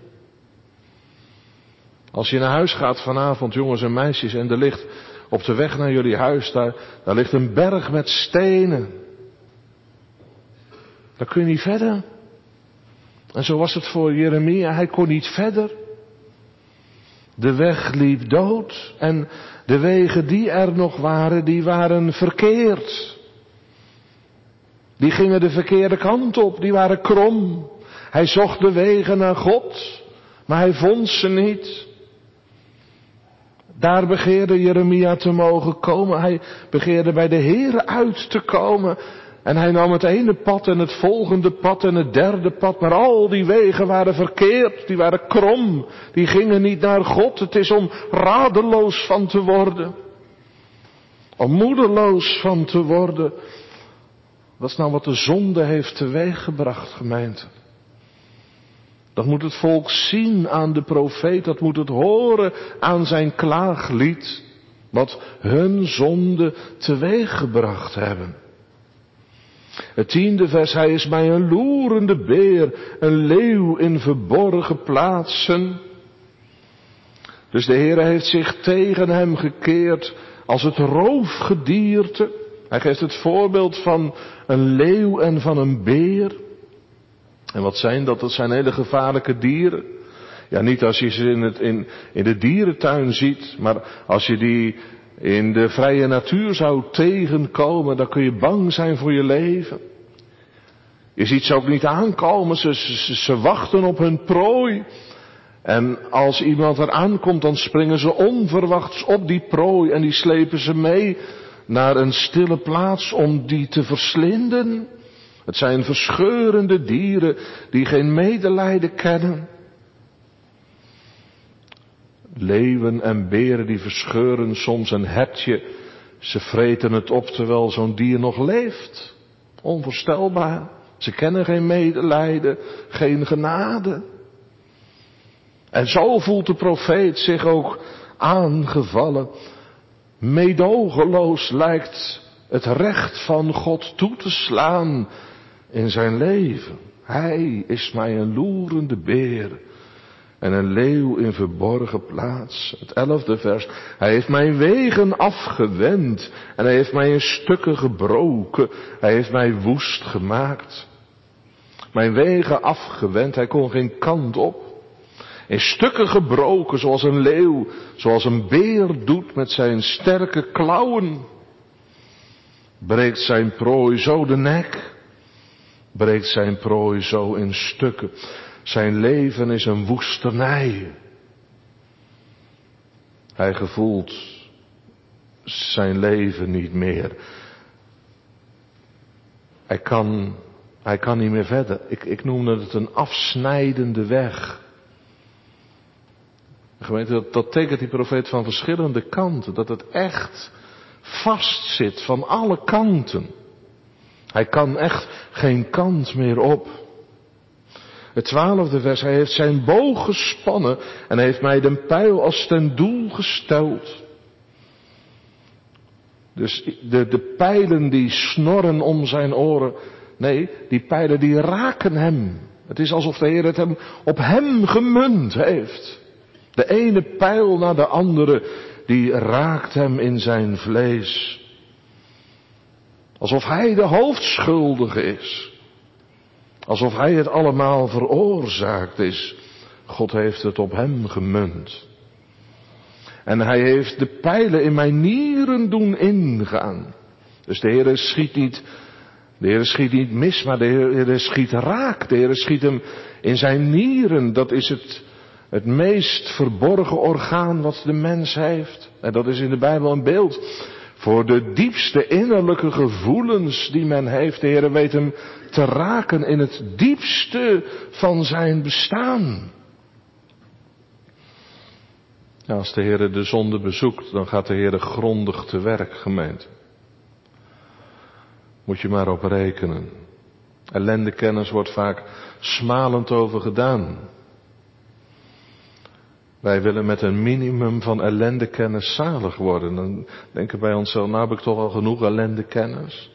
Als je naar huis gaat vanavond, jongens en meisjes, en er ligt op de weg naar jullie huis, daar, daar ligt een berg met stenen. Daar kun je niet verder. En zo was het voor Jeremia, hij kon niet verder. De weg liep dood en de wegen die er nog waren, die waren verkeerd. Die gingen de verkeerde kant op, die waren krom. Hij zocht de wegen naar God, maar hij vond ze niet. Daar begeerde Jeremia te mogen komen. Hij begeerde bij de Heere uit te komen. En hij nam het ene pad en het volgende pad en het derde pad. Maar al die wegen waren verkeerd. Die waren krom. Die gingen niet naar God. Het is om radeloos van te worden. Om moedeloos van te worden. Dat is nou wat de zonde heeft teweeggebracht, gemeente. Dat moet het volk zien aan de profeet. Dat moet het horen aan zijn klaaglied. Wat hun zonde teweeggebracht hebben. Het tiende vers. Hij is mij een loerende beer. Een leeuw in verborgen plaatsen. Dus de Heer heeft zich tegen hem gekeerd. Als het roofgedierte. Hij geeft het voorbeeld van een leeuw en van een beer. En wat zijn dat? Dat zijn hele gevaarlijke dieren. Ja, niet als je ze in, het, in, in de dierentuin ziet, maar als je die in de vrije natuur zou tegenkomen, dan kun je bang zijn voor je leven. Je ziet ze ook niet aankomen, ze, ze, ze wachten op hun prooi. En als iemand er aankomt, dan springen ze onverwachts op die prooi en die slepen ze mee naar een stille plaats om die te verslinden. Het zijn verscheurende dieren die geen medelijden kennen. Leeuwen en beren die verscheuren soms een hertje. Ze vreten het op terwijl zo'n dier nog leeft. Onvoorstelbaar. Ze kennen geen medelijden, geen genade. En zo voelt de profeet zich ook aangevallen. Meedogenloos lijkt het recht van God toe te slaan in zijn leven. Hij is mij een loerende beer en een leeuw in verborgen plaats. Het elfde vers. Hij heeft mijn wegen afgewend en hij heeft mij in stukken gebroken. Hij heeft mij woest gemaakt. Mijn wegen afgewend, hij kon geen kant op. In stukken gebroken zoals een leeuw, zoals een beer doet met zijn sterke klauwen. Breekt zijn prooi zo de nek. Breekt zijn prooi zo in stukken. Zijn leven is een woestenij. Hij gevoelt zijn leven niet meer. Hij kan, hij kan niet meer verder. Ik, ik noemde het een afsnijdende weg. Gemeente, dat, dat tekent die profeet van verschillende kanten. Dat het echt vastzit van alle kanten. Hij kan echt geen kant meer op. Het twaalfde vers. Hij heeft zijn boog gespannen en heeft mij de pijl als ten doel gesteld. Dus de, de pijlen die snorren om zijn oren. Nee, die pijlen die raken hem. Het is alsof de Heer het hem op hem gemunt heeft. De ene pijl na de andere, die raakt hem in zijn vlees. Alsof hij de hoofdschuldige is. Alsof hij het allemaal veroorzaakt is. God heeft het op hem gemunt. En hij heeft de pijlen in mijn nieren doen ingaan. Dus de Heer schiet niet, de Heer schiet niet mis, maar de Heer schiet raak. De Heer schiet hem in zijn nieren. Dat is het, het meest verborgen orgaan wat de mens heeft. En dat is in de Bijbel een beeld voor de diepste innerlijke gevoelens die men heeft. De Heer weet hem te raken in het diepste van zijn bestaan. Ja, als de Heer de zonde bezoekt, dan gaat de Heer grondig te werk, gemeente. Moet je maar op rekenen. Ellendekennis wordt vaak smalend over gedaan. Wij willen met een minimum van ellendekennis zalig worden. Dan denken wij onszelf, nou heb ik toch al genoeg ellendekennis.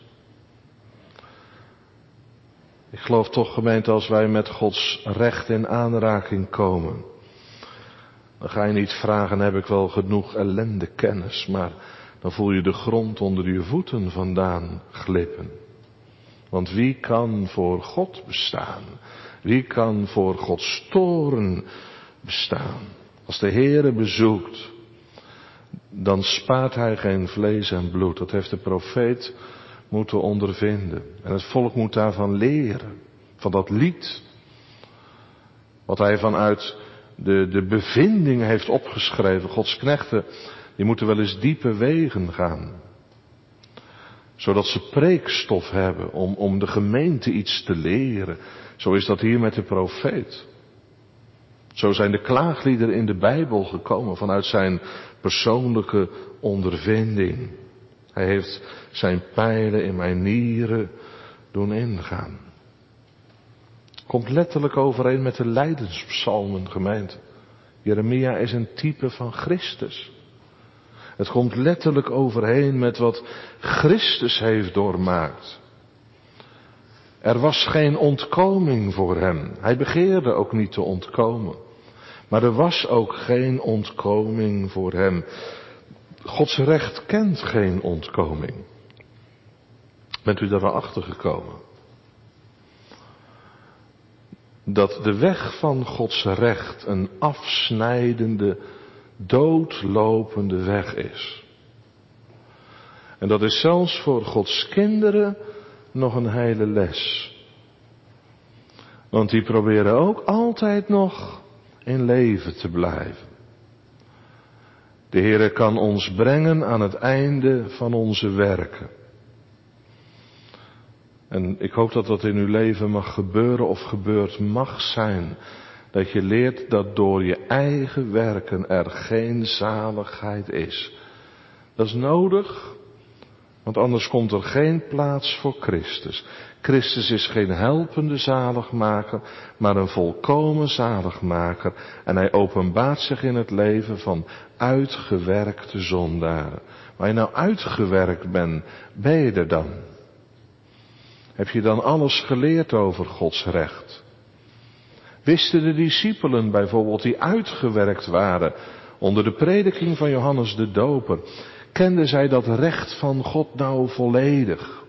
Ik geloof toch, gemeente, als wij met Gods recht in aanraking komen, dan ga je niet vragen, heb ik wel genoeg ellendekennis, maar dan voel je de grond onder je voeten vandaan glippen. Want wie kan voor God bestaan? Wie kan voor Gods toorn bestaan? Als de Heere bezoekt, dan spaart hij geen vlees en bloed. Dat heeft de profeet moeten ondervinden. En het volk moet daarvan leren. Van dat lied. Wat hij vanuit de, de bevinding heeft opgeschreven. Gods knechten, die moeten wel eens diepe wegen gaan. Zodat ze preekstof hebben om, om de gemeente iets te leren. Zo is dat hier met de profeet. Zo zijn de klaagliederen in de Bijbel gekomen vanuit zijn persoonlijke ondervinding. Hij heeft zijn pijlen in mijn nieren doen ingaan. Komt letterlijk overeen met de lijdenspsalmen, gemeente. Jeremia is een type van Christus. Het komt letterlijk overeen met wat Christus heeft doormaakt. Er was geen ontkoming voor hem. Hij begeerde ook niet te ontkomen. Maar er was ook geen ontkoming voor hem. Gods recht kent geen ontkoming. Bent u daar wel achter gekomen? Dat de weg van Gods recht een afsnijdende, doodlopende weg is. En dat is zelfs voor Gods kinderen nog een hele les. Want die proberen ook altijd nog in leven te blijven. De Heere kan ons brengen aan het einde van onze werken. En ik hoop dat dat in uw leven mag gebeuren of gebeurd mag zijn. Dat je leert dat door je eigen werken er geen zaligheid is. Dat is nodig, want anders komt er geen plaats voor Christus. Christus is geen helpende zaligmaker, maar een volkomen zaligmaker. En hij openbaart zich in het leven van uitgewerkte zondaren. Waar je nou uitgewerkt bent, ben je er dan? Heb je dan alles geleerd over Gods recht? Wisten de discipelen bijvoorbeeld die uitgewerkt waren onder de prediking van Johannes de Doper, kenden zij dat recht van God nou volledig?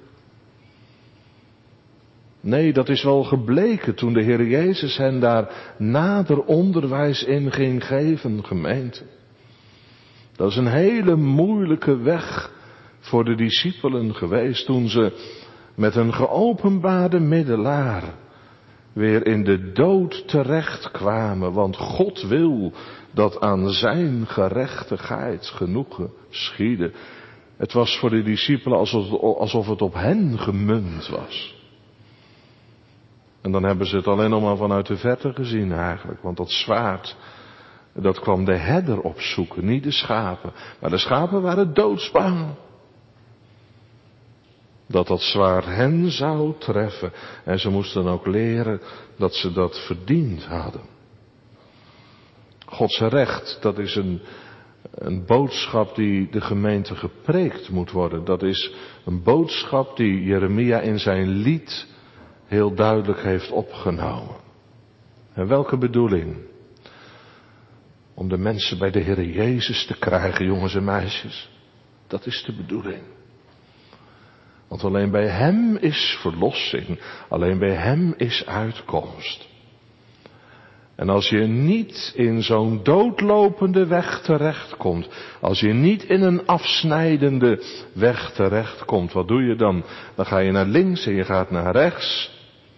Nee, dat is wel gebleken toen de Heer Jezus hen daar nader onderwijs in ging geven, gemeente. Dat is een hele moeilijke weg voor de discipelen geweest toen ze met een geopenbaarde middelaar weer in de dood terecht kwamen. Want God wil dat aan zijn gerechtigheid genoegen schiede. Het was voor de discipelen alsof, alsof het op hen gemunt was. En dan hebben ze het alleen nog maar vanuit de verte gezien eigenlijk. Want dat zwaard, dat kwam de herder opzoeken, niet de schapen. Maar de schapen waren doodsbang. Dat dat zwaard hen zou treffen. En ze moesten ook leren dat ze dat verdiend hadden. Gods recht, dat is een, een boodschap die de gemeente gepreekt moet worden. Dat is een boodschap die Jeremia in zijn lied heel duidelijk heeft opgenomen. En welke bedoeling? Om de mensen bij de Heer Jezus te krijgen, jongens en meisjes. Dat is de bedoeling. Want alleen bij hem is verlossing. Alleen bij hem is uitkomst. En als je niet in zo'n doodlopende weg terechtkomt. Als je niet in een afsnijdende weg terechtkomt. Wat doe je dan? Dan ga je naar links en je gaat naar rechts.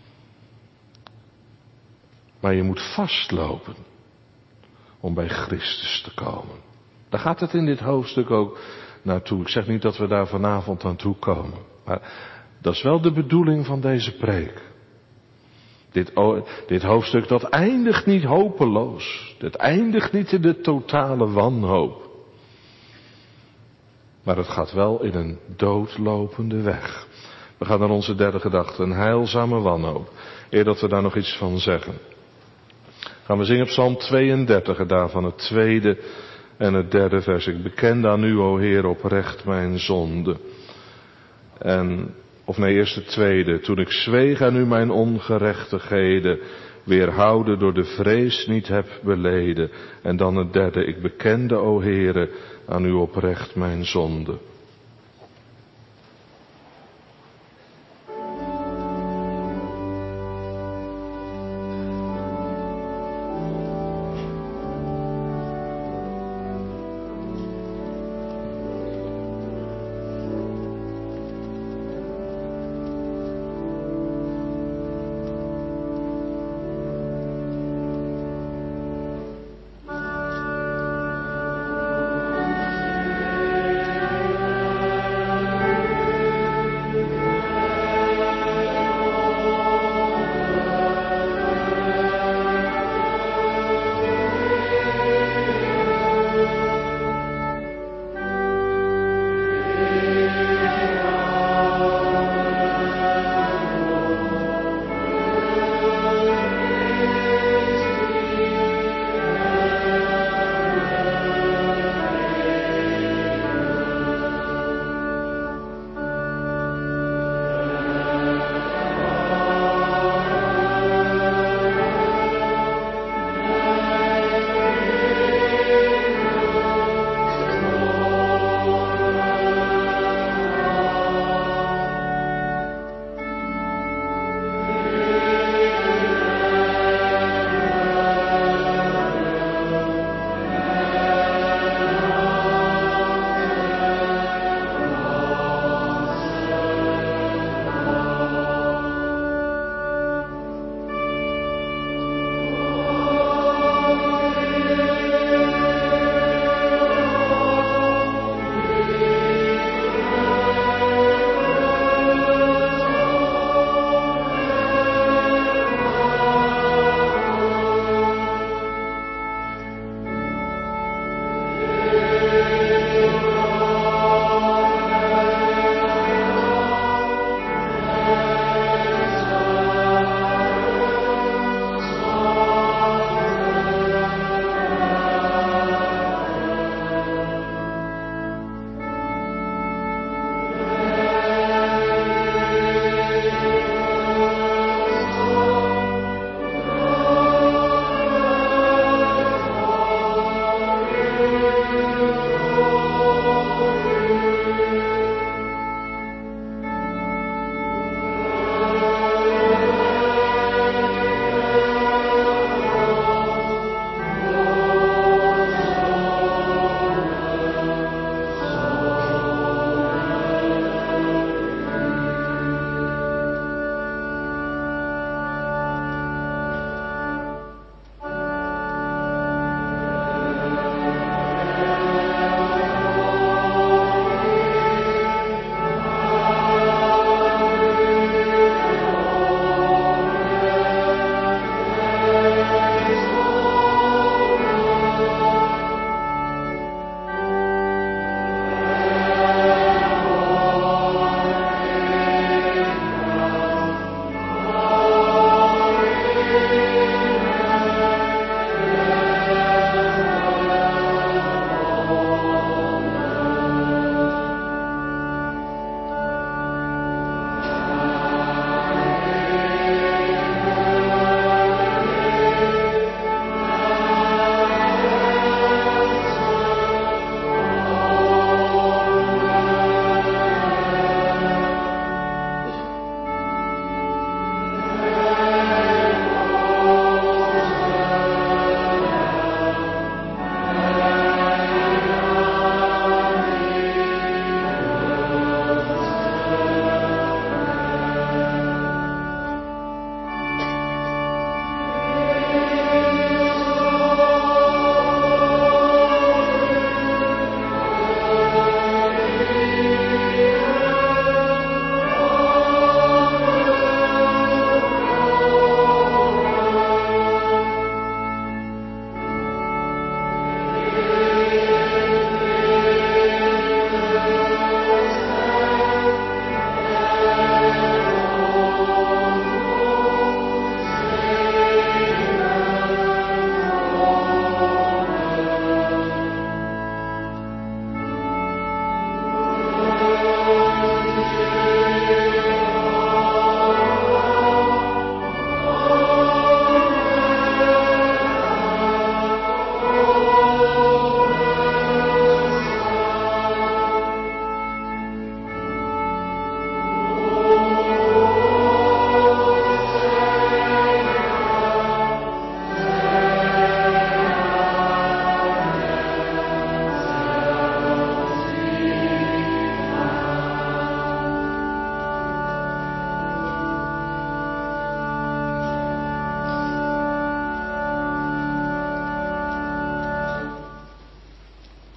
Maar je moet vastlopen. Om bij Christus te komen. Daar gaat het in dit hoofdstuk ook naartoe. Ik zeg niet dat we daar vanavond aan toe komen. Maar dat is wel de bedoeling van deze preek. Dit, dit hoofdstuk dat eindigt niet hopeloos. Het eindigt niet in de totale wanhoop. Maar het gaat wel in een doodlopende weg. We gaan naar onze derde gedachte, een heilzame wanhoop. Eer dat we daar nog iets van zeggen. Gaan we zingen Psalm tweeëndertig, en daarvan het tweede en het derde vers. Ik bekende aan u, o Heer, oprecht mijn zonde. En, of nee, eerst het tweede. Toen ik zweeg aan u mijn ongerechtigheden, weerhouden door de vrees niet heb beleden. En dan het derde. Ik bekende, o Heere, aan u oprecht mijn zonde.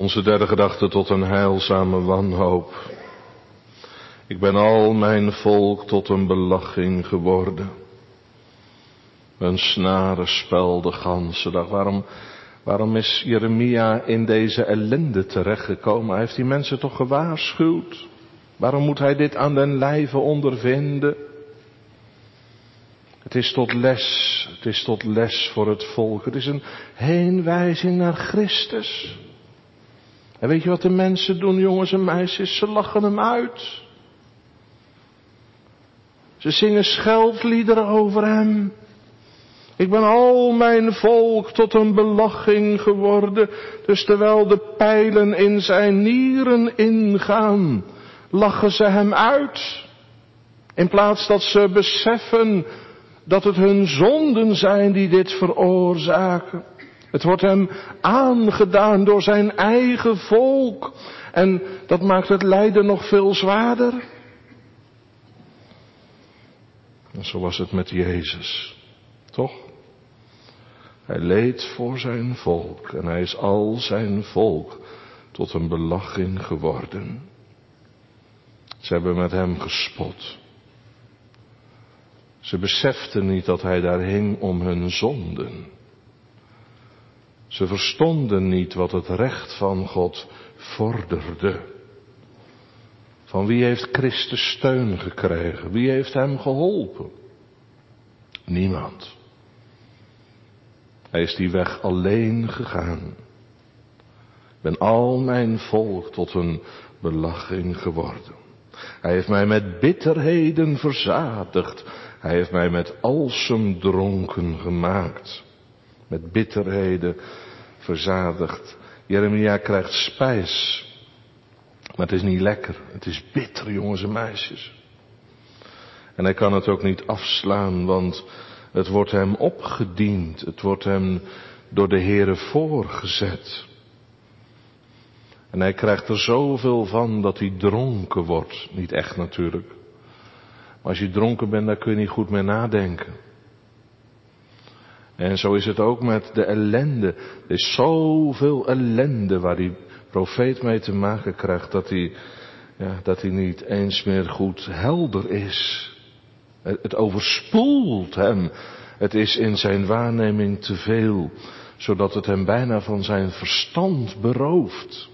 Onze derde gedachte tot een heilzame wanhoop. Ik ben al mijn volk tot een belaching geworden. Een snarenspel de ganse dag. Waarom, waarom is Jeremia in deze ellende terechtgekomen? Hij heeft die mensen toch gewaarschuwd? Waarom moet hij dit aan den lijve ondervinden? Het is tot les, het is tot les voor het volk. Het is een heenwijzing naar Christus. En weet je wat de mensen doen, jongens en meisjes? Ze lachen hem uit. Ze zingen scheldliederen over hem. Ik ben al mijn volk tot een belaching geworden. Dus terwijl de pijlen in zijn nieren ingaan, lachen ze hem uit. In plaats dat ze beseffen dat het hun zonden zijn die dit veroorzaken. Het wordt hem aangedaan door zijn eigen volk. En dat maakt het lijden nog veel zwaarder. En zo was het met Jezus. Toch? Hij leed voor zijn volk. En hij is al zijn volk tot een belaching geworden. Ze hebben met hem gespot. Ze beseften niet dat hij daar hing om hun zonden. Ze verstonden niet wat het recht van God vorderde. Van wie heeft Christus steun gekregen? Wie heeft hem geholpen? Niemand. Hij is die weg alleen gegaan. Ik ben al mijn volk tot een belaching geworden. Hij heeft mij met bitterheden verzadigd. Hij heeft mij met alsem dronken gemaakt. Met bitterheden verzadigd. Jeremia krijgt spijs. Maar het is niet lekker. Het is bitter, jongens en meisjes. En hij kan het ook niet afslaan, want het wordt hem opgediend. Het wordt hem door de Heere voorgezet. En hij krijgt er zoveel van dat hij dronken wordt. Niet echt natuurlijk. Maar als je dronken bent, dan kun je niet goed meer nadenken. En zo is het ook met de ellende. Er is zoveel ellende waar die profeet mee te maken krijgt, dat hij, ja, dat hij niet eens meer goed helder is. Het, het overspoelt hem. Het is in zijn waarneming te veel, zodat het hem bijna van zijn verstand berooft.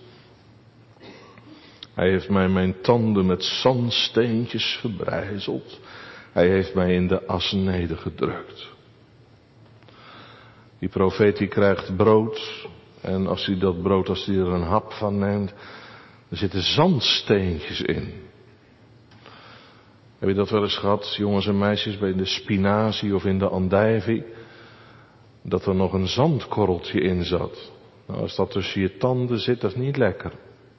Hij heeft mij mijn tanden met zandsteentjes verbrijzeld. Hij heeft mij in de as nedergedrukt. Die profeet die krijgt brood. En als hij dat brood, als hij er een hap van neemt, er zitten zandsteentjes in. Heb je dat wel eens gehad, jongens en meisjes, bij de spinazie of in de andijvie? Dat er nog een zandkorreltje in zat. Nou, als dat tussen je tanden zit, dat is niet lekker.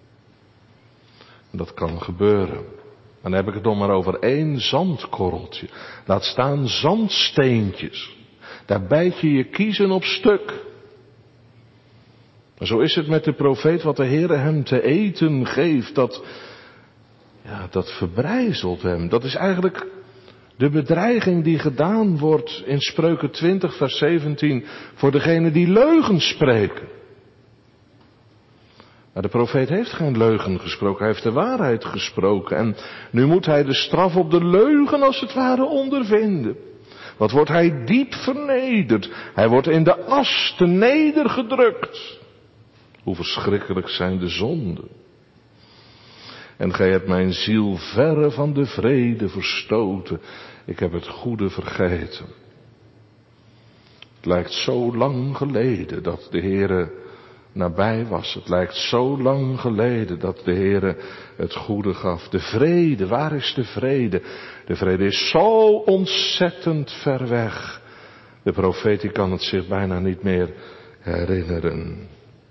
Dat kan gebeuren. Dan heb ik het nog maar over één zandkorreltje. Laat staan zandsteentjes. Daar bijt je je kiezen op stuk. Maar zo is het met de profeet, wat de Heere hem te eten geeft, dat, ja, dat verbrijzelt hem. Dat is eigenlijk de bedreiging die gedaan wordt in Spreuken twintig vers zeventien voor degenen die leugen spreken. Maar de profeet heeft geen leugen gesproken, hij heeft de waarheid gesproken. En nu moet hij de straf op de leugen als het ware ondervinden. Wat wordt hij diep vernederd. Hij wordt in de as te nedergedrukt. Hoe verschrikkelijk zijn de zonden. En gij hebt mijn ziel verre van de vrede verstoten. Ik heb het goede vergeten. Het lijkt zo lang geleden dat de Heere nabij was. Het lijkt zo lang geleden dat de Heere het goede gaf. De vrede, waar is de vrede? De vrede is zo ontzettend ver weg. De profeet die kan het zich bijna niet meer herinneren.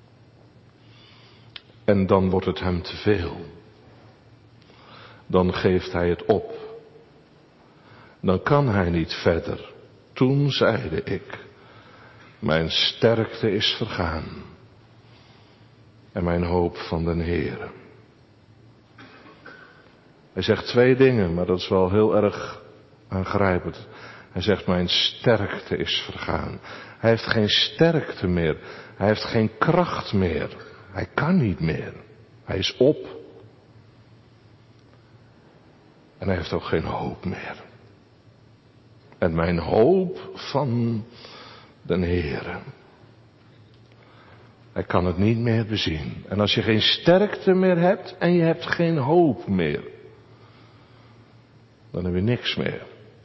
En dan wordt het hem te veel. Dan geeft hij het op. Dan kan hij niet verder. Toen zeide ik, mijn sterkte is vergaan. En mijn hoop van den Heere. Hij zegt twee dingen, maar dat is wel heel erg aangrijpend. Hij zegt, mijn sterkte is vergaan. Hij heeft geen sterkte meer. Hij heeft geen kracht meer. Hij kan niet meer. Hij is op. En hij heeft ook geen hoop meer. En mijn hoop van de Heere. Hij kan het niet meer bezien. En als je geen sterkte meer hebt en je hebt geen hoop meer, dan heb je niks meer.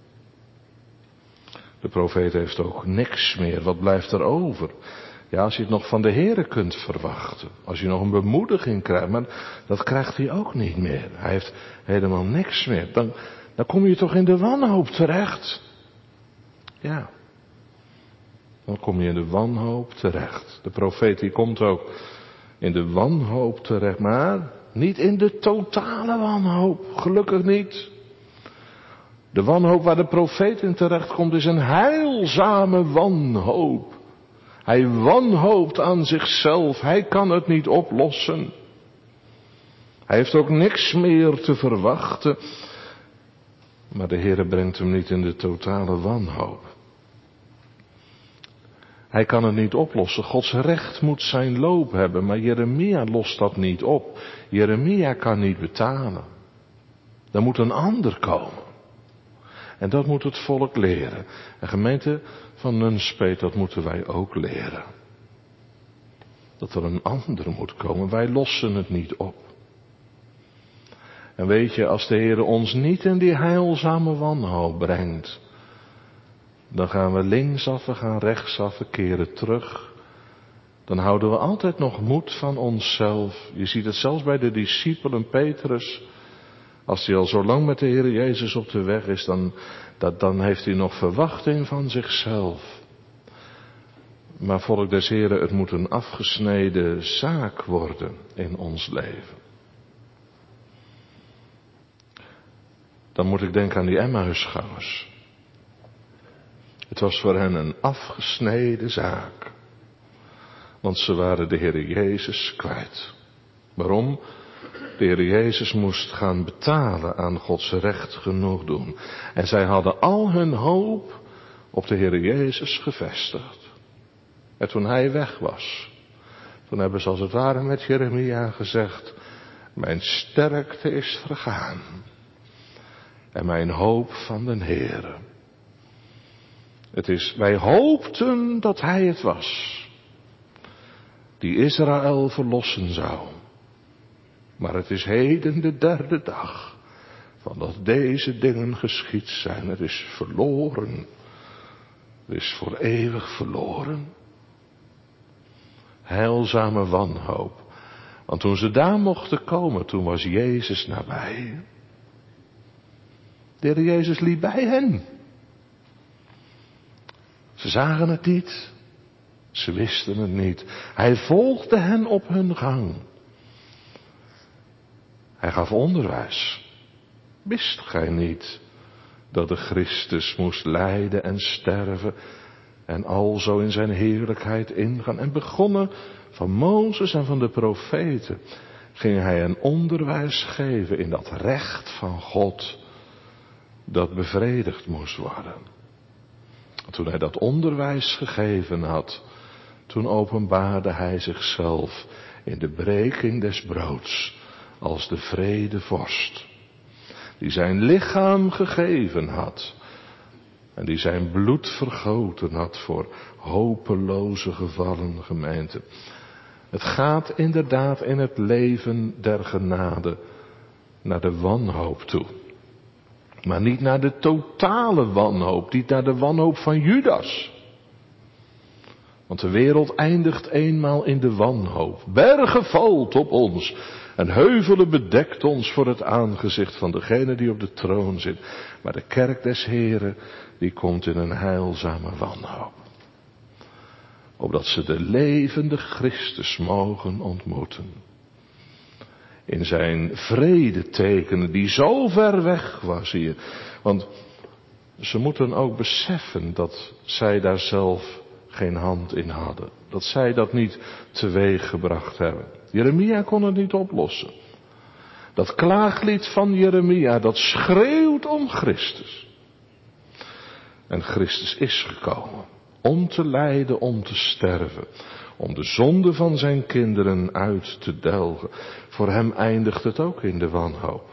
De profeet heeft ook niks meer. Wat blijft er over? Ja, als je het nog van de Heere kunt verwachten. Als je nog een bemoediging krijgt. Maar dat krijgt hij ook niet meer. Hij heeft helemaal niks meer. Dan, dan kom je toch in de wanhoop terecht. Ja. Dan kom je in de wanhoop terecht. De profeet die komt ook in de wanhoop terecht. Maar niet in de totale wanhoop. Gelukkig niet. De wanhoop waar de profeet in terecht komt is een heilzame wanhoop. Hij wanhoopt aan zichzelf. Hij kan het niet oplossen. Hij heeft ook niks meer te verwachten. Maar de Heere brengt hem niet in de totale wanhoop. Hij kan het niet oplossen. Gods recht moet zijn loop hebben. Maar Jeremia lost dat niet op. Jeremia kan niet betalen. Er moet een ander komen. En dat moet het volk leren. En gemeente van Nunspeet, dat moeten wij ook leren. Dat er een ander moet komen. Wij lossen het niet op. En weet je, als de Heer ons niet in die heilzame wanhoop brengt, dan gaan we linksaf, we gaan rechtsaf, we keren terug. Dan houden we altijd nog moed van onszelf. Je ziet het zelfs bij de discipelen Petrus. Als hij al zo lang met de Heer Jezus op de weg is, dan, dat, dan heeft hij nog verwachting van zichzelf. Maar volk des Heren, het moet een afgesneden zaak worden in ons leven. Dan moet ik denken aan die Emmausgangers. Het was voor hen een afgesneden zaak. Want ze waren de Heer Jezus kwijt. Waarom? De Heer Jezus moest gaan betalen aan Gods recht genoeg doen. En zij hadden al hun hoop op de Heer Jezus gevestigd. En toen hij weg was, toen hebben ze als het ware met Jeremia gezegd: mijn sterkte is vergaan. En mijn hoop van den Heere. Het is, wij hoopten dat hij het was, die Israël verlossen zou. Maar het is heden de derde dag van dat deze dingen geschied zijn. Het is verloren. Het is voor eeuwig verloren. Heilzame wanhoop. Want toen ze daar mochten komen, toen was Jezus nabij. De Heer Jezus liep bij hen. Ze zagen het niet. Ze wisten het niet. Hij volgde hen op hun gang. Hij gaf onderwijs. Wist gij niet dat de Christus moest lijden en sterven en alzo in zijn heerlijkheid ingaan? En begonnen van Mozes en van de profeten ging hij een onderwijs geven in dat recht van God dat bevredigd moest worden. Toen hij dat onderwijs gegeven had, toen openbaarde hij zichzelf in de breking des broods als de vredevorst, die zijn lichaam gegeven had en die zijn bloed vergoten had voor hopeloze gevallen gemeente. Het gaat inderdaad in het leven der genade naar de wanhoop toe. Maar niet naar de totale wanhoop, niet naar de wanhoop van Judas. Want de wereld eindigt eenmaal in de wanhoop. Bergen valt op ons en heuvelen bedekt ons voor het aangezicht van degene die op de troon zit. Maar de kerk des Heren, die komt in een heilzame wanhoop. Opdat ze de levende Christus mogen ontmoeten. In zijn vredetekenen die zo ver weg was hier. Want ze moeten ook beseffen dat zij daar zelf geen hand in hadden. Dat zij dat niet teweeg gebracht hebben. Jeremia kon het niet oplossen. Dat klaaglied van Jeremia, dat schreeuwt om Christus. En Christus is gekomen. Om te lijden, om te sterven. om de zonde van zijn kinderen uit te delgen. Voor hem eindigt het ook in de wanhoop.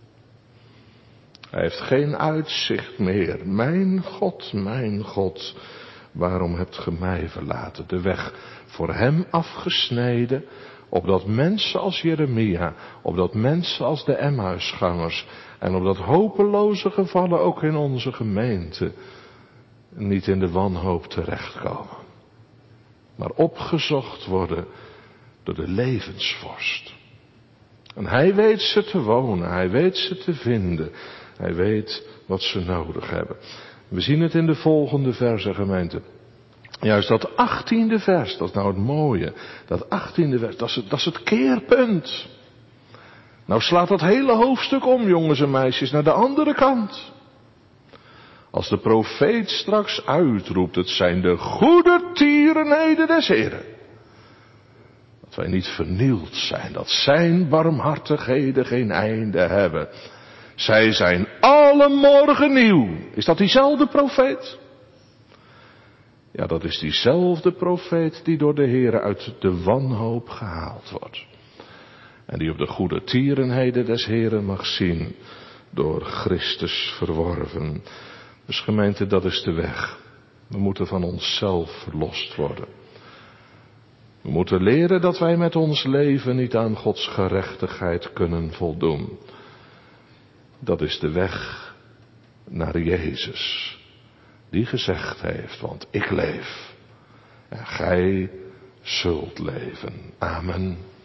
Hij heeft geen uitzicht meer. Mijn God, mijn God, waarom hebt ge mij verlaten? De weg voor hem afgesneden, opdat mensen als Jeremia, opdat mensen als de Emmausgangers en opdat hopeloze gevallen ook in onze gemeente niet in de wanhoop terechtkomen, maar opgezocht worden door de levensvorst. En hij weet ze te wonen, hij weet ze te vinden, hij weet wat ze nodig hebben. We zien het in de volgende versen, gemeente. Juist dat achttiende vers, dat is nou het mooie. Dat achttiende vers, dat is het, dat is het keerpunt. Nou slaat dat hele hoofdstuk om, jongens en meisjes, naar de andere kant. Als de profeet straks uitroept, het zijn de goede tierenheden des Heren. Dat wij niet vernield zijn, dat zijn barmhartigheden geen einde hebben. Zij zijn alle morgen nieuw. Is dat diezelfde profeet? Ja, dat is diezelfde profeet die door de Heere uit de wanhoop gehaald wordt. En die op de goede tierenheden des Heren mag zien, door Christus verworven. Dus gemeente, dat is de weg. We moeten van onszelf verlost worden. We moeten leren dat wij met ons leven niet aan Gods gerechtigheid kunnen voldoen. Dat is de weg naar Jezus. Die gezegd heeft, want ik leef en gij zult leven. Amen.